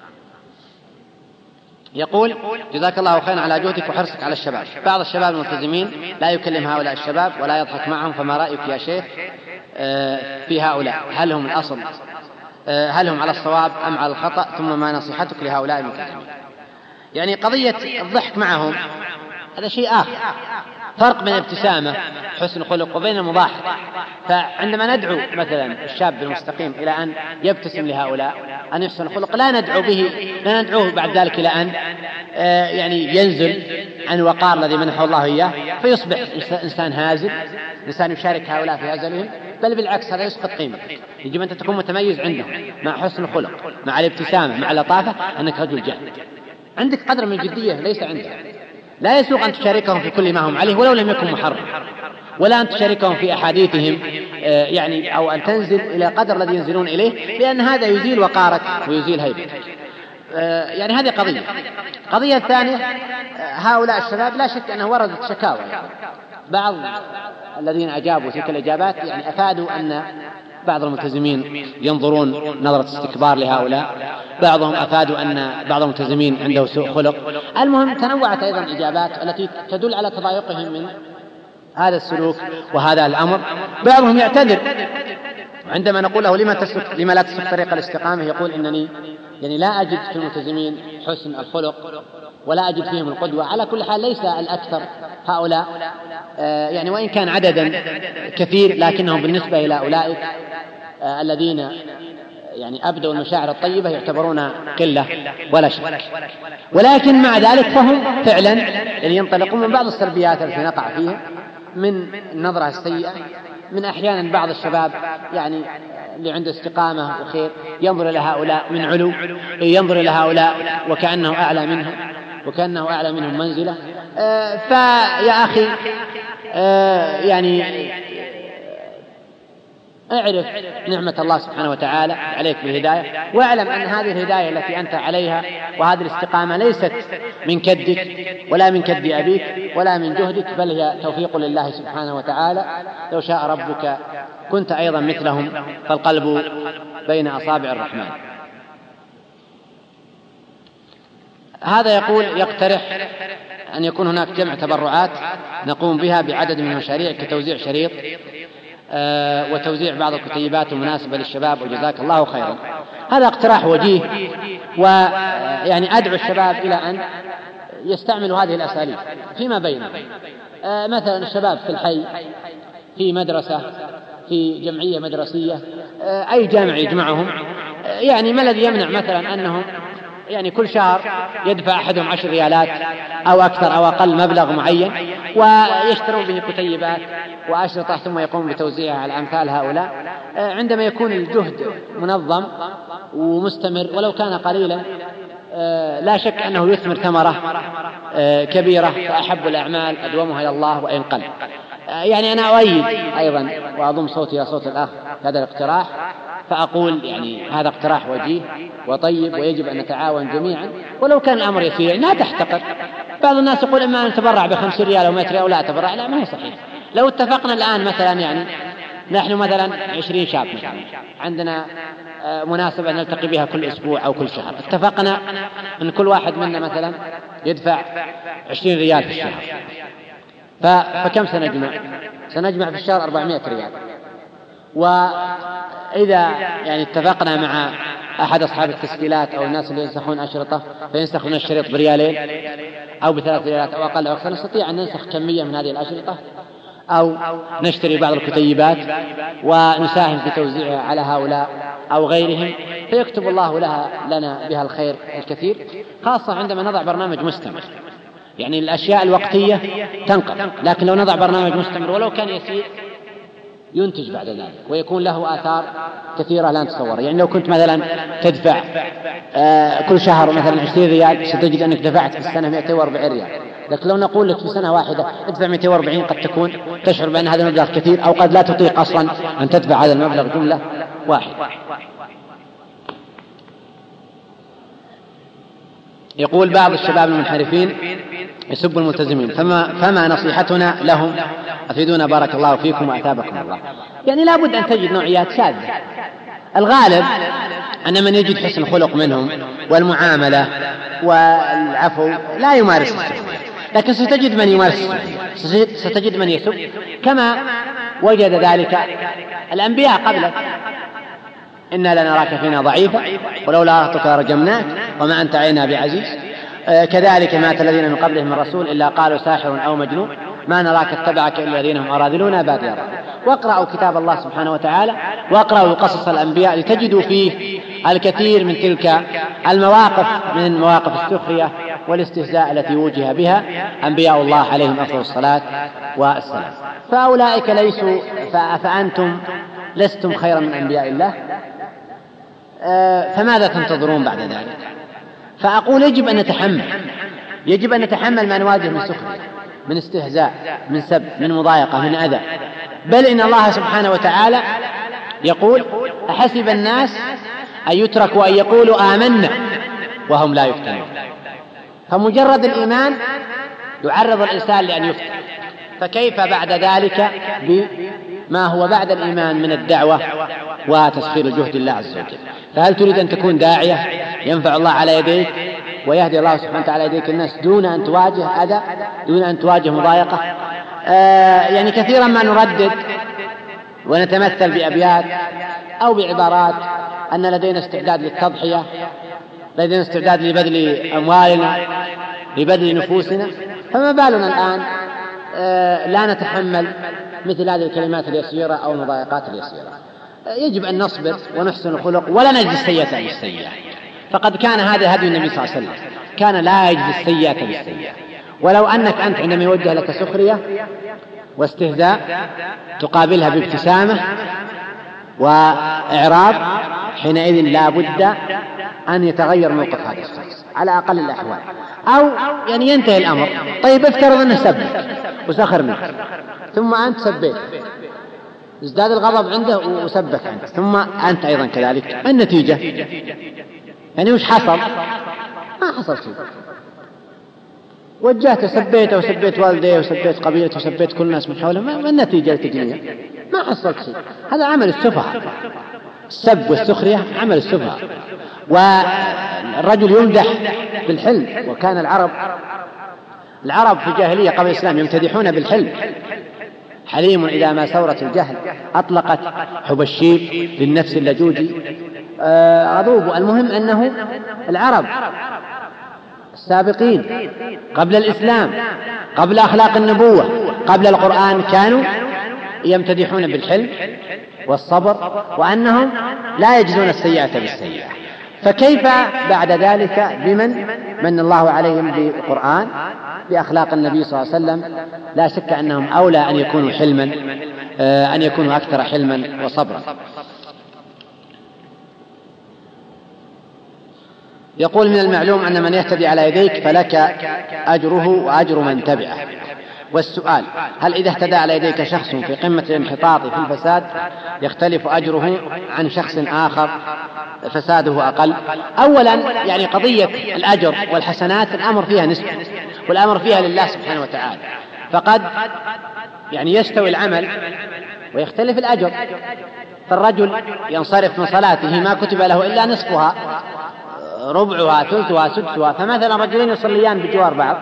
يقول جزاك الله خيرا على جهدك وحرصك على الشباب. بعض الشباب الملتزمين لا يكلم هؤلاء الشباب ولا يضحك معهم، فما رأيك يا شيخ في هؤلاء؟ هل هم الأصل هل هم على الصواب أم على الخطأ؟ ثم ما نصيحتك لهؤلاء الملتزمين؟ يعني قضية الضحك معهم هذا شيء آخر، فرق بين ابتسامة حسن خلق وبين المضاحك. فعندما ندعو مثلا الشاب المستقيم إلى أن يبتسم لهؤلاء، أن يحسن خلق، لا ندعو به لا ندعوه بعد ذلك إلى أن يعني ينزل عن الوقار الذي منحه الله إياه فيصبح إنسان هازل، إنسان يشارك هؤلاء في هزلهم، بل بالعكس هذا يسقط قيمتك. يجب أن تكون متميز عندهم مع حسن خلق، مع الابتسامة، مع اللطافة، أنك رجل جاد، عندك قدر من الجدية ليس عندك. لا يسوق أن تشاركهم في كل ما هم عليه ولو لم يكن محرم، ولا أن تشاركهم في أحاديثهم يعني، أو أن تنزل إلى قدر الذي ينزلون إليه، لأن هذا يزيل وقارك ويزيل هيبتك. يعني هذه قضية. قضية ثانية، هؤلاء الشباب لا شك أنه وردت شكاوى. بعض الذين أجابوا تلك الإجابات يعني أفادوا أن بعض الملتزمين ينظرون نظرة استكبار لهؤلاء، بعضهم أفادوا أن بعض الملتزمين عنده سوء خلق. المهم تنوعت أيضا إجابات التي تدل على تضايقهم من هذا السلوك وهذا الأمر. بعضهم يعتذر عندما نقول له لما تسلك لما لا تسلك طريق الاستقامة، يقول إنني يعني لا أجد في الملتزمين حسن الخلق ولا أجد فيهم القدوة. على كل حال ليس الأكثر هؤلاء، آه يعني وإن كان عددا كثير، لكنهم بالنسبة إلى أولئك آه الذين يعني أبدوا المشاعر الطيبة يعتبرون قلة ولا شك. ولكن مع ذلك فهم فعلا يعني ينطلقون من بعض السلبيات التي نقع فيها، من النظرة السيئة، من أحيانا بعض الشباب يعني اللي عنده استقامة وخير ينظر إلى هؤلاء من علو، ينظر إلى هؤلاء وكأنه أعلى منهم وكأنه أعلى منهم منزلة. آه فيا أخي آه يعني اعرف نعمة الله سبحانه وتعالى عليك بالهداية، واعلم أن هذه الهداية التي أنت عليها وهذه الاستقامة ليست من كدك ولا من كد أبيك ولا من جهدك، بل هي توفيق لله سبحانه وتعالى. لو شاء ربك كنت أيضا مثلهم، فالقلب بين أصابع الرحمن. هذا يقول يقترح أن يكون هناك جمع تبرعات نقوم بها بعدد من المشاريع كتوزيع شريط آه وتوزيع بعض الكتيبات المناسبة للشباب، وجزاك الله خيرا. هذا اقتراح وجيه، ويعني أدعو الشباب إلى أن يستعملوا هذه الأساليب فيما بينهم. آه مثلا الشباب في الحي، في مدرسة، في جمعية مدرسية، آه أي جامع يجمعهم، آه يعني ما الذي يمنع مثلا أنهم يعني كل شهر يدفع أحدهم عشر ريالات أو أكثر أو أقل مبلغ معين ويشترون به كتيبات وأشرطة، ثم يقوم بتوزيعها على أمثال هؤلاء. عندما يكون الجهد منظم ومستمر ولو كان قليلا لا شك أنه يثمر ثمرة كبيرة، فأحب الأعمال أدومها إلى الله وإن قل. يعني أنا أؤيد أيضا وأضم صوتي إلى صوت الأخ هذا الاقتراح، فأقول يعني هذا اقتراح وجيه وطيب ويجب أن نتعاون جميعا ولو كان الأمر يسير، لا تحتقر. بعض الناس يقول إما أن نتبرع بخمسين ريال أو مئة ريال ولا أتبرع، لا، ما هو صحيح. لو اتفقنا الآن مثلا يعني نحن مثلا عشرين شاب مثلا عندنا مناسبة نلتقي بها كل أسبوع أو كل شهر، اتفقنا أن كل واحد منا مثلا يدفع عشرين ريال في الشهر، فكم سنجمع؟ سنجمع في الشهر أربعمائة ريال. وإذا يعني اتفقنا مع أحد أصحاب التسجيلات أو الناس اللي ينسخون أشرطة فينسخون الشريط بريالين أو بثلاث ريالات أو أقل أو أكثر، نستطيع أن ننسخ كمية من هذه الأشرطة أو نشتري بعض الكتيبات ونساهم في توزيعها على هؤلاء أو غيرهم، فيكتب الله لها لنا بها الخير الكثير، خاصة عندما نضع برنامج مستمر. يعني الأشياء الوقتية تنقل، لكن لو نضع برنامج مستمر ولو كان يسير ينتج بعد ذلك ويكون له آثار كثيرة لا نتصور. يعني لو كنت مثلا تدفع آه كل شهر مثلا عشرين ريال ستجد أنك دفعت في السنة مئتين وأربعين ريال، لكن لو نقول لك في سنة واحدة ادفع مئتين وأربعين قد تكون تشعر بأن هذا المبلغ كثير، أو قد لا تطيق أصلا أن تدفع هذا المبلغ جملة واحدة. يقول بعض الشباب المنحرفين يسب الملتزمين، فما, فما نصيحتنا لهم؟ أفيدونا بارك الله فيكم وأثابكم الله. يعني لابد أن تجد نوعيات شاذة. الغالب أن من يجد حسن خلق منهم والمعاملة والعفو لا يمارس السب، لكن ستجد من يمارس، ستجد من يسب كما وجد ذلك الأنبياء قبلك. إنا لنراك فينا ضعيفا ولولا رهطك رجمناك وما أنت علينا بعزيز. آه كذلك مات الذين من قبلهم من رسول إلا قالوا ساحر أو مجنون ما نراك اتبعك إلا الذين هم أراذلون بادي الرأي. واقرأوا كتاب الله سبحانه وتعالى واقرأوا قصص الأنبياء لتجدوا فيه الكثير من تلك المواقف، من مواقف السخرية والاستهزاء التي وجه بها أنبياء الله عليهم أفضل الصلاة والسلام. فأولئك ليسوا، فأنتم لستم خيرا من أنبياء الله، آه فماذا تنتظرون بعد ذلك؟ فأقول يجب أن نتحمل يجب أن نتحمل ما نواجه من سخرية، من استهزاء، من سب، من مضايقة، من أذى. بل إن الله سبحانه وتعالى يقول: أحسب الناس أن يتركوا أن يقولوا آمنا وهم لا يفتنون. فمجرد الإيمان يعرض الإنسان لأن يفتن، فكيف بعد ذلك بما هو بعد الإيمان من الدعوة وتسخير جهد الله عز وجل؟ فهل تريد أن تكون داعية ينفع الله على يديك ويهدي الله سبحانه وتعالى يديك الناس دون أن تواجه أذى، دون أن تواجه مضايقة؟ آه يعني كثيرا ما نردد ونتمثل بأبيات أو بعبارات أن لدينا استعداد للتضحية، لدينا استعداد لبذل أموالنا، لبذل نفوسنا، فما بالنا الآن آه لا نتحمل مثل هذه الكلمات اليسيرة أو المضايقات اليسيرة؟ آه يجب أن نصبر ونحسن الخلق ولا نجزي السيئة بالسيئة، فقد كان هذا هدي النبي صلى الله عليه وسلم، كان لا يجزي السيئة بالسيئة. ولو أنك أنت عندما يوجه لك سخرية واستهزاء تقابلها بابتسامة وإعراض، حينئذ لا بد أن يتغير موقف هذا الشخص على أقل الأحوال، أو يعني ينتهي الأمر. طيب افترض أنه سبك وسخر منك، ثم أنت سبيت، ازداد الغضب عنده وسبك عنك، ثم أنت أيضا كذلك، ما النتيجة؟ يعني وش حصل؟ ما حصل شيء. وجهت سبيته وسبيت والديه وسبيت قبيلته وسبيت كل الناس من حوله، ما النتيجة التجنية؟ ما حصلت شيء. هذا عمل السفهاء، السب والسخرية عمل السفهاء. والرجل يمدح بالحلم، وكان العرب العرب في الجاهلية قبل الإسلام يمتدحون بالحلم: حليم إذا ما سورت الجهل، أطلقت حب الشيب للنفس اللجوج غضوب. المهم أنه العرب السابقين قبل الإسلام، قبل أخلاق النبوة، قبل القرآن، كانوا يمتدحون بالحلم والصبر، وأنهم لا يجزون السيئة بالسيئة. فكيف بعد ذلك بمن من الله عليهم بالقرآن، بأخلاق النبي صلى الله عليه وسلم؟ لا شك أنهم أولى أن يكونوا حلما، أن يكونوا أكثر حلما وصبرا. يقول: من المعلوم أن من يهتدي على يديك فلك أجره وأجر من تبعه. والسؤال: هل إذا اهتدى على يديك شخص في قمة الانحطاط في الفساد يختلف أجره عن شخص آخر فساده أقل؟ أولا يعني قضية الأجر والحسنات الأمر فيها نسبة، والأمر فيها لله سبحانه وتعالى، فقد يعني يستوي العمل ويختلف الأجر. فالرجل ينصرف من صلاته ما كتب له إلا نصفها، ربعها، ثلثها، سدسها، فمثلا رجلين يصليان بجوار بعض،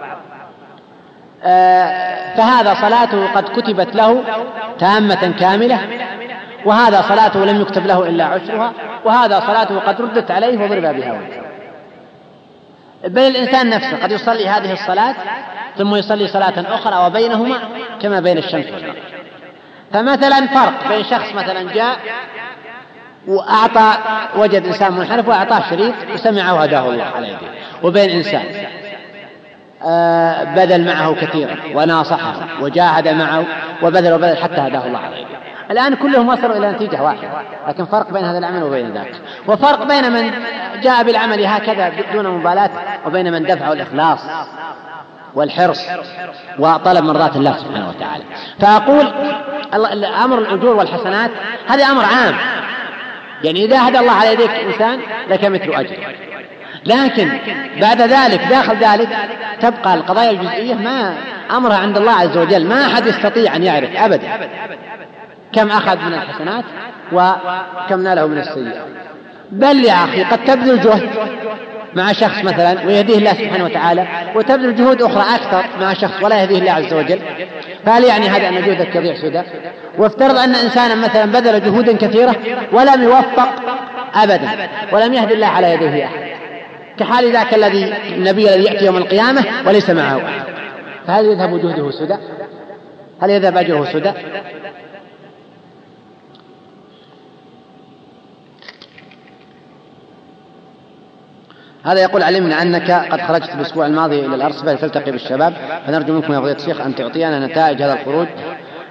فهذا صلاته قد كتبت له تامة كاملة، وهذا صلاته لم يكتب له إلا عشرها، وهذا صلاته قد ردت عليه وضرب بها وجهه. بل الإنسان نفسه قد يصلي هذه الصلاة ثم يصلي صلاة أخرى وبينهما كما بين الشمس والقمر. فمثلا فرق بين شخص مثلا جاء وأعطى، وجد إنسان منحرف وأعطاه شريط وسمعه وهداه الله على يديه، وبين إنسان آه بذل معه كثيرا وناصحه وجاهد معه وبذل وبذل حتى هداه الله على يديه. الآن كلهم وصلوا إلى نتيجة واحدة، لكن فرق بين هذا العمل وبين ذاك، وفرق بين من جاء بالعمل هكذا دون مبالاة وبين من دفعه الإخلاص والحرص وطلب مرضات الله سبحانه وتعالى. فأقول أمر الأجور والحسنات هذا أمر عام، يعني إذا هدى الله على يديك إنسان لك مثل أجر، لكن بعد ذلك داخل ذلك تبقى القضايا الجزئية ما أمرها عند الله عز وجل، ما أحد يستطيع أن يعرف أبدا كم أخذ من الحسنات وكم ناله من السيئات. بل يا أخي قد تبذل جهد مع شخص مثلا ويهديه الله سبحانه وتعالى، وتبذل جهود أخرى أكثر مع شخص ولا يهديه الله عز وجل، فهل يعني هذا أن جهدك يضيع سدى؟ وافترض أن إنسانا مثلا بذل جهود كثيرة ولم يوفق أبدا ولم يهدي الله على يديه أحد، كحال ذاك الذي النبي الذي يأتي يوم القيامة وليس معه أحد، فهل يذهب جهده سدى؟ هل يذهب أجره سدى؟ هذا يقول: علمنا أنك قد خرجت الأسبوع الماضي إلى الأرصفة لتلتقي بالشباب، فنرجو منكم يا فضيلة الشيخ أن تعطينا نتائج هذا الخروج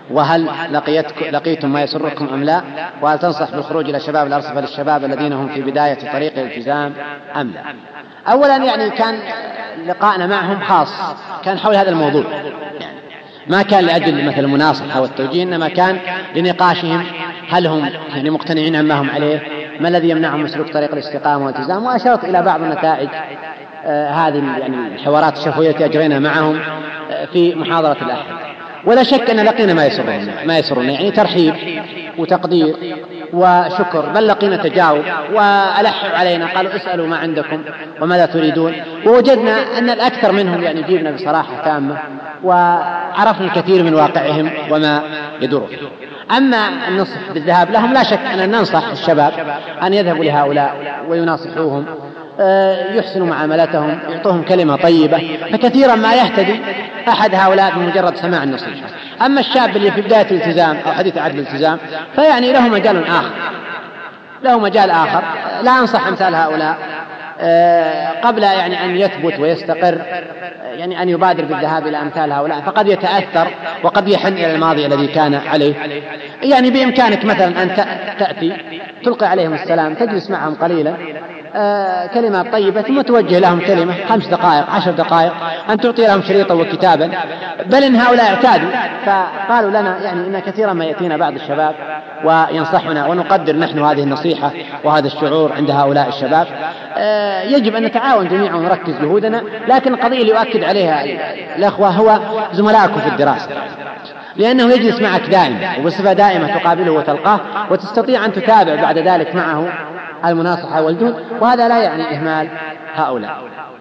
وهل لقيتم ما يسركم أم لا؟ وهل تنصح بالخروج إلى شباب الأرصفة للشباب الذين هم في بداية طريق الالتزام أم لا؟ أولا يعني كان لقاءنا معهم خاص، كان حول هذا الموضوع، يعني ما كان لأجل مثل المناصحة والتوجيه، إنما كان لنقاشهم هل هم يعني مقتنعين عما هم عليه، ما الذي يمنعهم من سلوك طريق الاستقامة والالتزام. وأشرت إلى بعض النتائج آه هذه يعني الحوارات الشفوية التي أجرينا معهم آه في محاضرة الأحد. ولا شك أن لقينا ما يسرنا ما يسرنا يعني ترحيب وتقدير وشكر، بل لقينا تجاوب وألحوا علينا قالوا اسألوا ما عندكم وماذا تريدون، ووجدنا أن الأكثر منهم يعني جيبنا بصراحة تامة وعرفنا الكثير من واقعهم وما يدور. أما النصح بالذهاب لهم، لا شك أن ننصح الشباب أن يذهبوا لهؤلاء ويناصحوهم، يحسنوا معاملتهم، يعطوهم كلمة طيبة، فكثيرا ما يهتدي أحد هؤلاء بمجرد سماع النصيحة. أما الشاب اللي في بداية الالتزام أو حديث عهد الالتزام فيعني له مجال آخر له مجال آخر لا أنصح أمثال هؤلاء قبل يعني أن يثبت ويستقر يعني أن يبادر بالذهاب إلى أمثال هؤلاء، فقد يتأثر وقد يحن إلى الماضي الذي كان عليه. يعني بإمكانك مثلا أن تأتي تلقي عليهم السلام، تجلس معهم قليلا، آه كلمات طيبة، ثم توجه لهم كلمة خمس دقائق عشر دقائق، أن تعطي لهم شريطا وكتابا. بل إن هؤلاء اعتادوا فقالوا لنا يعني إن كثيرا ما يأتينا بعض الشباب وينصحنا، ونقدر نحن هذه النصيحة وهذا الشعور عند هؤلاء الشباب. آه يجب أن نتعاون جميعا ونركز جهودنا. لكن القضية اللي يؤكد عليها الأخوة هو زملائكم في الدراسة، لأنه يجلس معك دائما وبصفة دائمة تقابله وتلقاه، وتستطيع أن تتابع بعد ذلك معه المناصحة والجهد، وهذا لا يعني إهمال هؤلاء.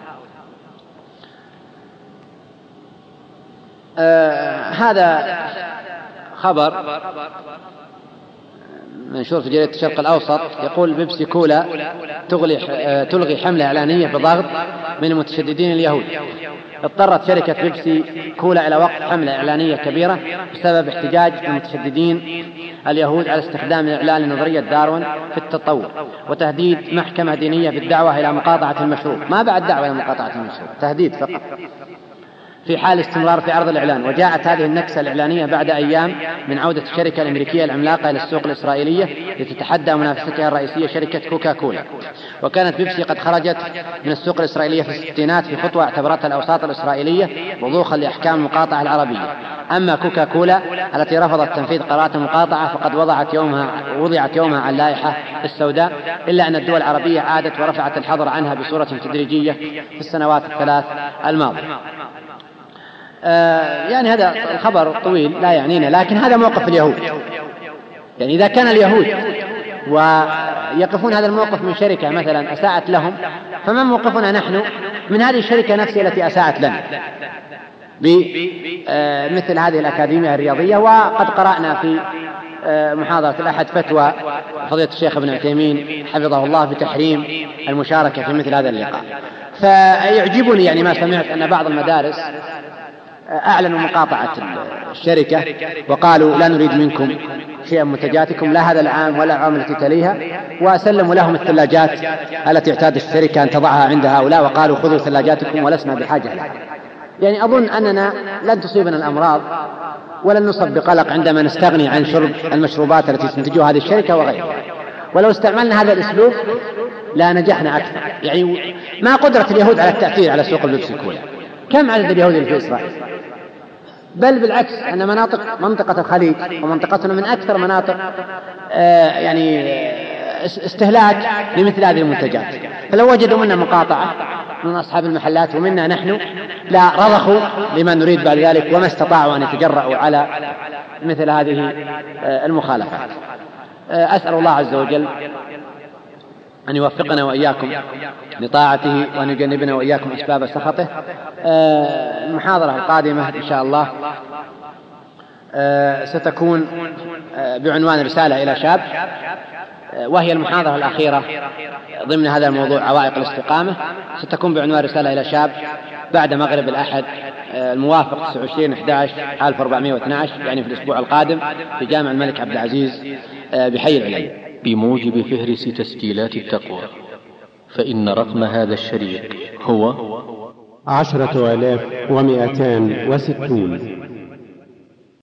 آه هذا خبر منشور في جريدة الشرق الأوسط يقول بيبسي كولا تغلي تلغي حملة إعلانية بضغط من المتشددين اليهود. اضطرت شركة بيبسي كولا إلى وقف حملة إعلانية كبيرة بسبب احتجاج المتشددين اليهود على استخدام الإعلان لنظرية داروين في التطور، وتهديد محكمة دينية بالدعوة إلى مقاطعة المشروع. ما بعد دعوة إلى مقاطعة المشروع، تهديد فقط في حال استمرار في عرض الإعلان. وجاءت هذه النكسة الإعلانية بعد أيام من عودة الشركة الأمريكية العملاقة إلى السوق الإسرائيلية لتتحدى منافستها الرئيسية شركة كوكا كولا. وكانت بيبسي قد خرجت من السوق الإسرائيلية في الستينات في خطوة اعتبرتها الأوساط الإسرائيلية وضوخا لأحكام المقاطعة العربية. أما كوكا كولا التي رفضت تنفيذ قرارات المقاطعة فقد وضعت يومها وضعت يومها على اللائحة السوداء، إلا أن الدول العربية عادت ورفعت الحظر عنها بصورة تدريجية في السنوات الثلاث الماضية. آه يعني هذا الخبر طويل لا يعنينا، لكن هذا موقف اليهود. يعني إذا كان اليهود ويقفون هذا الموقف من شركة مثلا أساءت لهم، فما موقفنا نحن من هذه الشركة نفسها التي أساءت لنا بمثل هذه الأكاديمية الرياضية؟ وقد قرأنا في محاضرة الأحد فتوى فضيلة الشيخ ابن عثيمين حفظه الله بتحريم المشاركة في مثل هذا اللقاء. فيعجبني يعني ما سمعت أن بعض المدارس أعلنوا مقاطعة الشركة وقالوا لا نريد منكم شيئا منتجاتكم لا هذا العام ولا العام التي تليها، وسلموا لهم الثلاجات التي اعتادت الشركة أن تضعها عند هؤلاء وقالوا خذوا ثلاجاتكم ولسنا بحاجة لها. يعني أظن أننا لن تصيبنا الأمراض ولن نصب بقلق عندما نستغني عن شرب المشروبات التي تنتجها هذه الشركة وغيرها. ولو استعملنا هذا الأسلوب لا نجحنا أكثر. يعني ما قدرة اليهود على التأثير على سوق البيبسي كولا؟ كم عدد اليهود في إسرائيل؟ بل بالعكس أن مناطق منطقة الخليج ومنطقتنا من أكثر مناطق آه يعني استهلاك لمثل هذه المنتجات. فلو وجدوا منا مقاطعة من أصحاب المحلات ومنا نحن لا رضخوا لما نريد بعد ذلك وما استطاعوا أن يتجرؤوا على مثل هذه آه المخالفات. آه أسأل الله عز وجل أن يوفقنا وإياكم لطاعته وأن يجنبنا وإياكم أسباب سخطه. آه المحاضرة القادمة إن شاء الله آه ستكون آه بعنوان رسالة إلى شاب، آه وهي المحاضرة الأخيرة ضمن هذا الموضوع عوائق الاستقامة. ستكون بعنوان رسالة إلى شاب بعد مغرب الأحد آه الموافق تسعة وعشرين أحد عشر ألف وأربعمائة واثني عشر، يعني في الأسبوع القادم في جامع الملك عبد العزيز آه بحي العلي. بموجب فهرس تسجيلات التقوى، فإن رقم هذا الشريط هو عشرة آلاف ومئتان وستون.